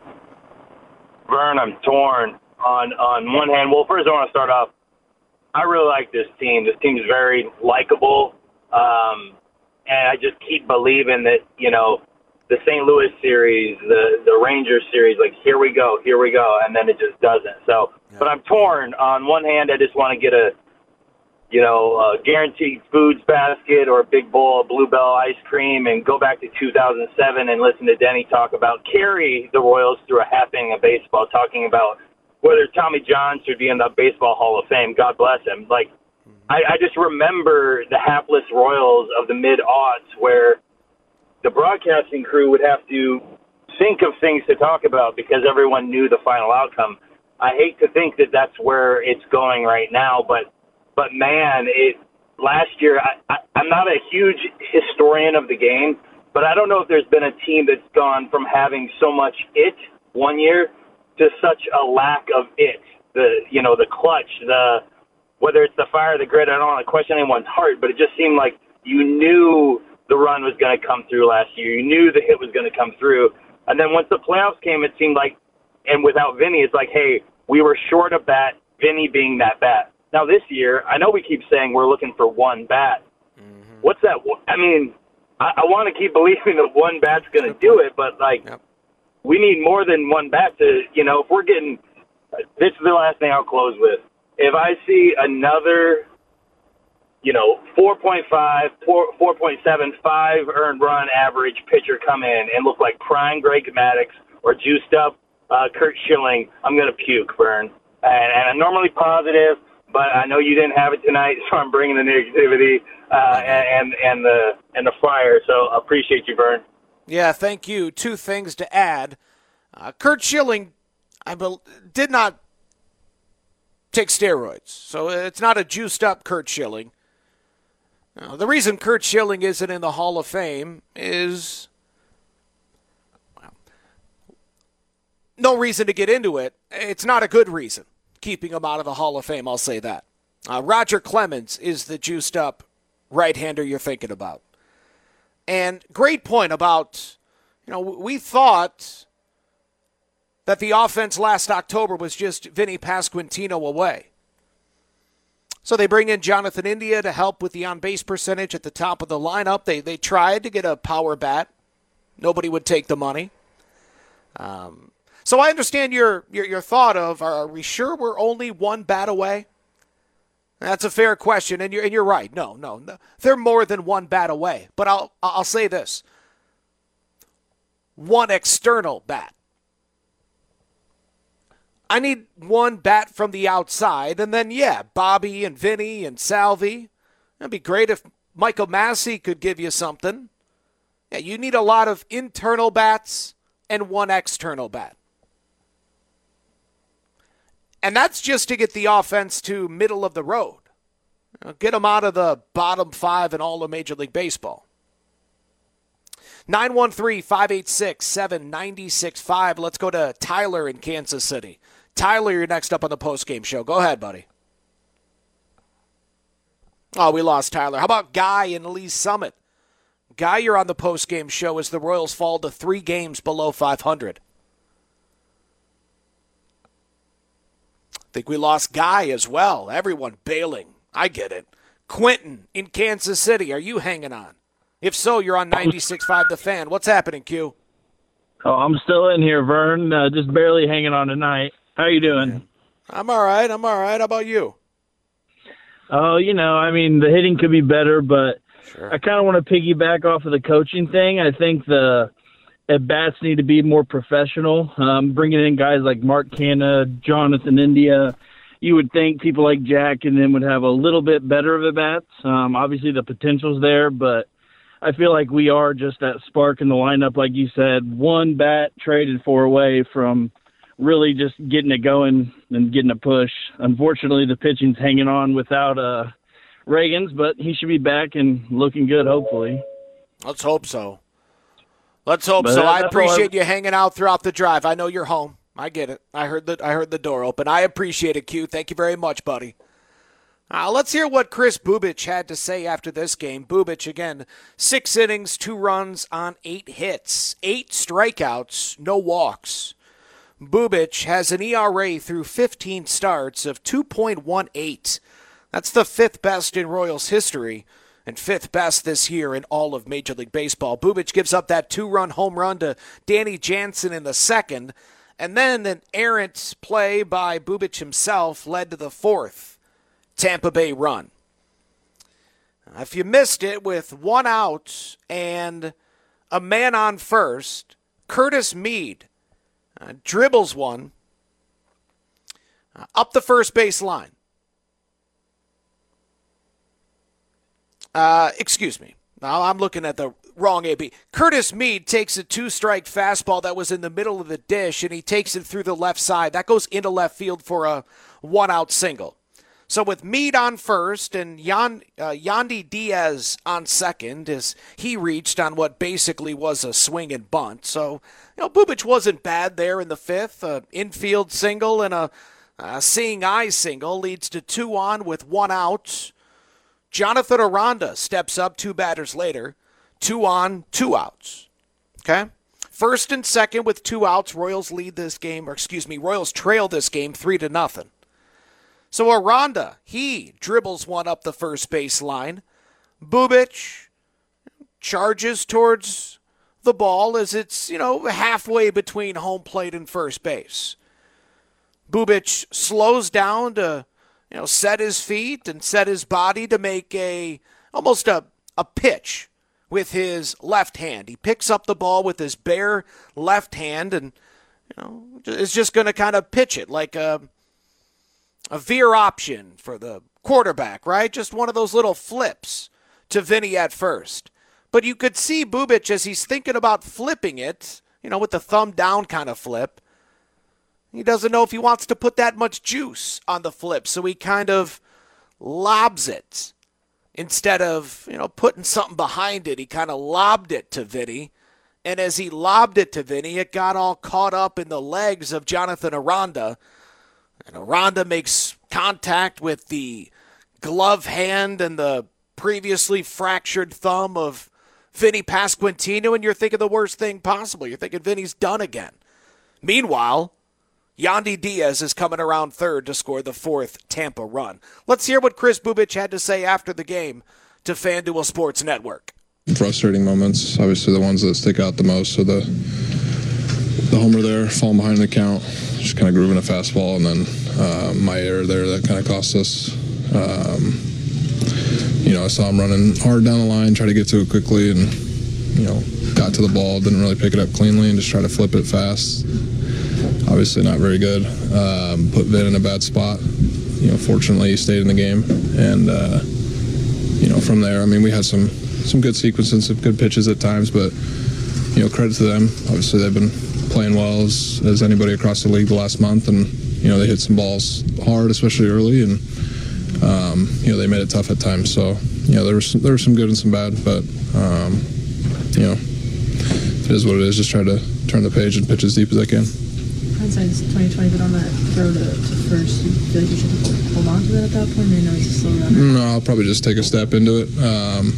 S9: Vern, I'm torn. On on one hand, well, first I want to start off, I really like this team. This team's very likable, um, and I just keep believing that, you know, the Saint Louis series, the, the Rangers series, like, here we go, here we go, and then it just doesn't. So, yeah. But I'm torn. On one hand, I just want to get a, you know, a guaranteed foods basket or a big bowl of Bluebell ice cream and go back to two thousand seven and listen to Denny talk about, carry the Royals through a half inning of baseball, talking about whether Tommy John should be in the Baseball Hall of Fame. God bless him. Like, I, I just remember the hapless Royals of the mid-aughts where the broadcasting crew would have to think of things to talk about because everyone knew the final outcome. I hate to think that that's where it's going right now, but But, man, it last year, I, I, I'm not a huge historian of the game, but I don't know if there's been a team that's gone from having so much it one year to such a lack of it. The, you know, the clutch, the whether it's the fire, the grit, I don't want to question anyone's heart, but it just seemed like you knew the run was going to come through last year. You knew the hit was going to come through. And then once the playoffs came, it seemed like, and without Vinny, it's like, hey, we were short of bat, Vinny being that bat. Now, this year, I know we keep saying we're looking for one bat. Mm-hmm. What's that? I mean, I, I want to keep believing that one bat's going to do it, but, like, yep. we need more than one bat to, you know, if we're getting – this is the last thing I'll close with. If I see another, you know, four point five, four point seven five earned run average pitcher come in and look like prime Greg Maddux or juiced up uh, Curt Schilling, I'm going to puke, Vern. And, and I'm normally positive – but I know you didn't have it tonight, so I'm bringing the negativity uh, and and the and the fire. So I appreciate you, Vern.
S8: Yeah, thank you. Two things to add. Uh, Curt Schilling, I be- did not take steroids, so it's not a juiced-up Curt Schilling. Now, the reason Curt Schilling isn't in the Hall of Fame is well, no reason to get into it. It's not a good reason. Keeping him out of the Hall of Fame, I'll say that. Uh, Roger Clemens is the juiced-up right-hander you're thinking about. And great point about, you know, we thought that the offense last October was just Vinny Pasquantino away. So they bring in Jonathan India to help with the on-base percentage at the top of the lineup. They they tried to get a power bat. Nobody would take the money. Um... So I understand your, your your thought of, are we sure we're only one bat away? That's a fair question, and you're and you're right. No, no, no, they're more than one bat away. But I'll I'll say this: one external bat. I need one bat from the outside, and then yeah, Bobby and Vinny and Salvi. It'd be great if Michael Massey could give you something. Yeah, you need a lot of internal bats and one external bat. And that's just to get the offense to middle of the road. You know, get them out of the bottom five in all of Major League Baseball. nine one three, five eight six, seven nine six five. Let's go to Tyler in Kansas City. Tyler, you're next up on the postgame show. Go ahead, buddy. Oh, we lost Tyler. How about Guy in Lee's Summit? Guy, you're on the postgame show as the Royals fall to three games below five hundred. I think we lost Guy as well. Everyone bailing. I get it. Quentin in Kansas City, are you hanging on? If so, you're on ninety-six point five The Fan. What's happening, Q?
S11: Oh, I'm still in here, Vern. Uh, just barely hanging on tonight. How you doing?
S8: I'm all right. I'm all right. How about you?
S11: Oh, you know, I mean, the hitting could be better, but I kind of want to piggyback off of the coaching thing. I think the at-bats need to be more professional. Um, bringing in guys like Mark Canna, Jonathan India, you would think people like Jack and them would have a little bit better of at-bats. Um, obviously, the potential's there, but I feel like we are just that spark in the lineup, like you said, one bat traded for away from really just getting it going and getting a push. Unfortunately, the pitching's hanging on without uh, Reagans, but he should be back and looking good, hopefully.
S8: Let's hope so. Let's hope
S11: But
S8: so.
S11: that-
S8: I
S11: that's all
S8: appreciate
S11: I-
S8: you hanging out throughout the drive. I know you're home. I get it. I heard the I heard the door open. I appreciate it, Q. Thank you very much, buddy. Uh, let's hear what Chris Bubic had to say after this game. Bubic, again, six innings, two runs on eight hits, eight strikeouts, no walks. Bubic has an E R A through fifteen starts of two point one eight. That's the fifth best in Royals history and fifth best this year in all of Major League Baseball. Bubic gives up that two-run home run to Danny Jansen in the second, and then an errant play by Bubic himself led to the fourth Tampa Bay run. If you missed it, with one out and a man on first, Curtis Mead uh, dribbles one uh, up the first base line. Uh, excuse me. Now I'm looking at the wrong A B. Curtis Mead takes a two-strike fastball that was in the middle of the dish, and he takes it through the left side. That goes into left field for a one-out single. So with Mead on first and Yan, uh, Yandy Diaz on second, as he reached on what basically was a swing and bunt. So, you know, Bubic wasn't bad there in the fifth. An infield single and a, a seeing eye single leads to two on with one out. Jonathan Aranda steps up two batters later. Two on, two outs. Okay? First and second with two outs. Royals lead this game, or excuse me, Royals trail this game three to nothing. So Aranda, he dribbles one up the first base line. Bubic charges towards the ball as it's, you know, halfway between home plate and first base. Bubic slows down to, you know, set his feet and set his body to make a almost a, a pitch with his left hand. He picks up the ball with his bare left hand and, you know, is just going to kind of pitch it like a A veer option for the quarterback, right? Just one of those little flips to Vinny at first. But you could see Bubic as he's thinking about flipping it, you know, with the thumb down kind of flip. He doesn't know if he wants to put that much juice on the flip, so he kind of lobs it. Instead of, you know, putting something behind it, he kind of lobbed it to Vinny. And as he lobbed it to Vinny, it got all caught up in the legs of Jonathan Aranda. And Aranda makes contact with the glove hand and the previously fractured thumb of Vinny Pasquantino, and you're thinking the worst thing possible. You're thinking Vinny's done again. Meanwhile, Yandy Diaz is coming around third to score the fourth Tampa run. Let's hear what Chris Bubic had to say after the game to FanDuel Sports Network.
S5: Frustrating moments, obviously the ones that stick out the most. So the the homer there, falling behind the count, just kind of grooving a fastball, and then uh, my error there that kind of cost us. Um, you know, I saw him running hard down the line, try to get to it quickly, and, you know, got to the ball, didn't really pick it up cleanly, and just try to flip it fast. Obviously not very good. Um, put Vin in a bad spot. You know, fortunately he stayed in the game, and, uh, you know, from there, I mean, we had some, some good sequences, some good pitches at times, but, you know, credit to them. Obviously they've been playing well as, as anybody across the league the last month, and, you know, they hit some balls hard, especially early, and, um, you know, they made it tough at times. So, you know, there was some, there was some good and some bad, but, um, you know, it is what it is. Just try to turn the page and pitch as deep as I can.
S12: Hindsight's twenty twenty, but on that throw to, to first, you feel like you should hold on to that at that point? I know he's a slow runner.
S5: No, I'll probably just take a step into it. Um,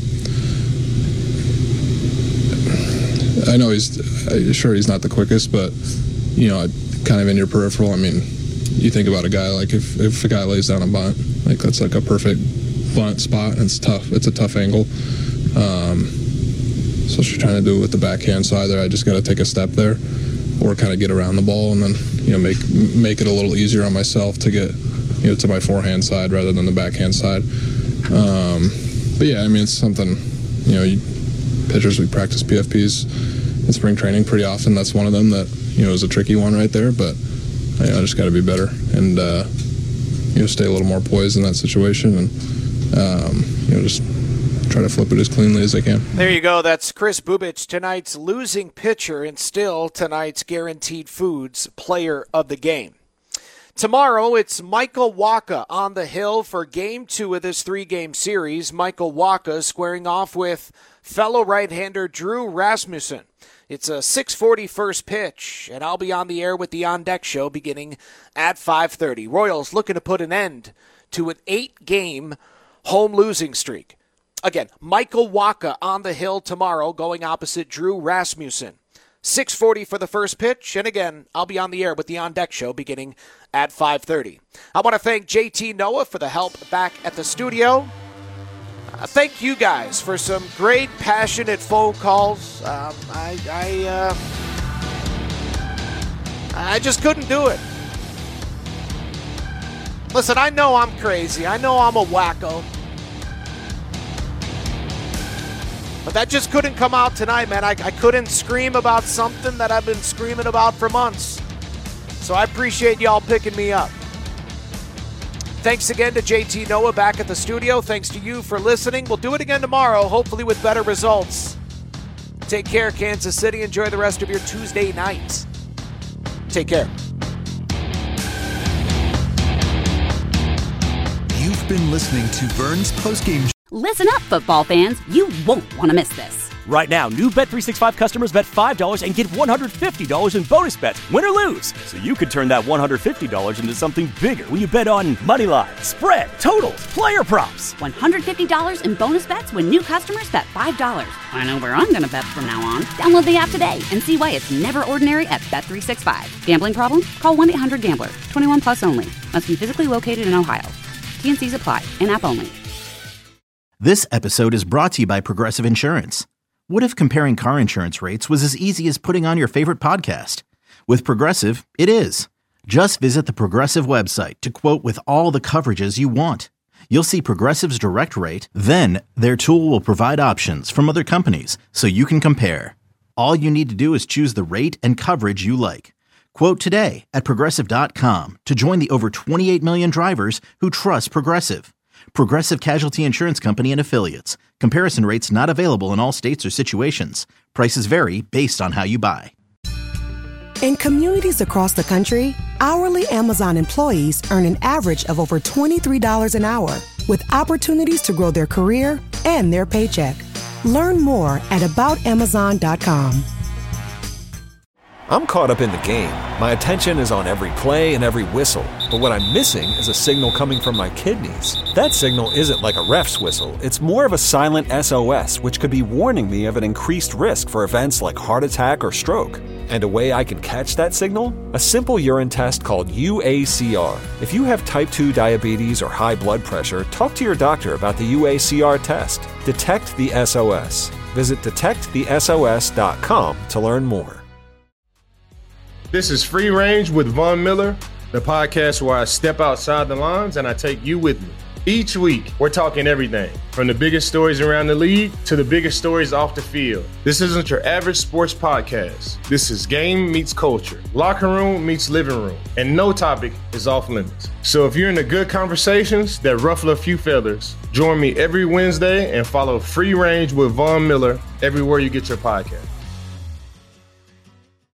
S5: I know he's sure he's not the quickest, but, you know, kind of in your peripheral, I mean, you think about a guy, like if, if a guy lays down a bunt, like that's like a perfect bunt spot, and it's tough. It's a tough angle. Um, so she's trying to do it with the backhand, so either I just got to take a step there or kind of get around the ball and then, you know, make make it a little easier on myself to get, you know, to my forehand side rather than the backhand side. Um, but yeah, I mean, it's something, you know, you, pitchers, we practice P F Ps in spring training pretty often. That's one of them that, you know, is a tricky one right there, but you know, I just got to be better and, uh, you know, stay a little more poised in that situation and, um, you know, just try to flip it as cleanly as I can.
S8: There you go. That's Kris Bubic, tonight's losing pitcher and still tonight's Guaranteed Foods player of the game. Tomorrow, it's Michael Wacha on the hill for game two of this three-game series. Michael Wacha squaring off with fellow right-hander Drew Rasmussen. It's a six forty first pitch, and I'll be on the air with the On Deck Show beginning at five thirty. Royals looking to put an end to an eight-game home losing streak. Again, Michael Wacha on the hill tomorrow going opposite Drew Rasmussen. six forty for the first pitch, and again, I'll be on the air with the On Deck Show beginning at five thirty. I want to thank J T Noah for the help back at the studio. Uh, thank you guys for some great, passionate phone calls. Um, I, I, uh, I just couldn't do it. Listen, I know I'm crazy. I know I'm a wacko. But that just couldn't come out tonight, man. I, I couldn't scream about something that I've been screaming about for months. So I appreciate y'all picking me up. Thanks again to J T Noah back at the studio. Thanks to you for listening. We'll do it again tomorrow, hopefully with better results. Take care, Kansas City. Enjoy the rest of your Tuesday night. Take care.
S6: You've been listening to Vern's postgame.
S1: Listen up, football fans. You won't want to miss this.
S2: Right now, new Bet three sixty-five customers bet five dollars and get one hundred fifty dollars in bonus bets, win or lose. So you could turn that one hundred fifty dollars into something bigger when you bet on money line, spread, totals, player props.
S1: one hundred fifty dollars in bonus bets when new customers bet five dollars. I know where I'm going to bet from now on. Download the app today and see why it's never ordinary at Bet three sixty-five. Gambling problem? Call one eight hundred gambler. twenty-one plus only. Must be physically located in Ohio. T and C's apply. In-app only.
S3: This episode is brought to you by Progressive Insurance. What if comparing car insurance rates was as easy as putting on your favorite podcast? With Progressive, it is. Just visit the Progressive website to quote with all the coverages you want. You'll see Progressive's direct rate, then their tool will provide options from other companies so you can compare. All you need to do is choose the rate and coverage you like. Quote today at Progressive dot com to join the over twenty-eight million drivers who trust Progressive. Progressive Casualty Insurance Company and Affiliates. Comparison rates not available in all states or situations. Prices vary based on how you buy.
S4: In communities across the country, hourly Amazon employees earn an average of over twenty-three dollars an hour, with opportunities to grow their career and their paycheck. Learn more at about amazon dot com.
S16: I'm caught up in the game. My attention is on every play and every whistle. But what I'm missing is a signal coming from my kidneys. That signal isn't like a ref's whistle. It's more of a silent S O S, which could be warning me of an increased risk for events like heart attack or stroke. And a way I can catch that signal? A simple urine test called U A C R. If you have type two diabetes or high blood pressure, talk to your doctor about the U A C R test. Detect the S O S. Visit detect the S O S dot com to learn more.
S17: This is Free Range with Von Miller, the podcast where I step outside the lines and I take you with me. Each week, we're talking everything, from the biggest stories around the league to the biggest stories off the field. This isn't your average sports podcast. This is game meets culture, locker room meets living room, and no topic is off limits. So if you're into good conversations that ruffle a few feathers, join me every Wednesday and follow Free Range with Von Miller everywhere you get your podcast.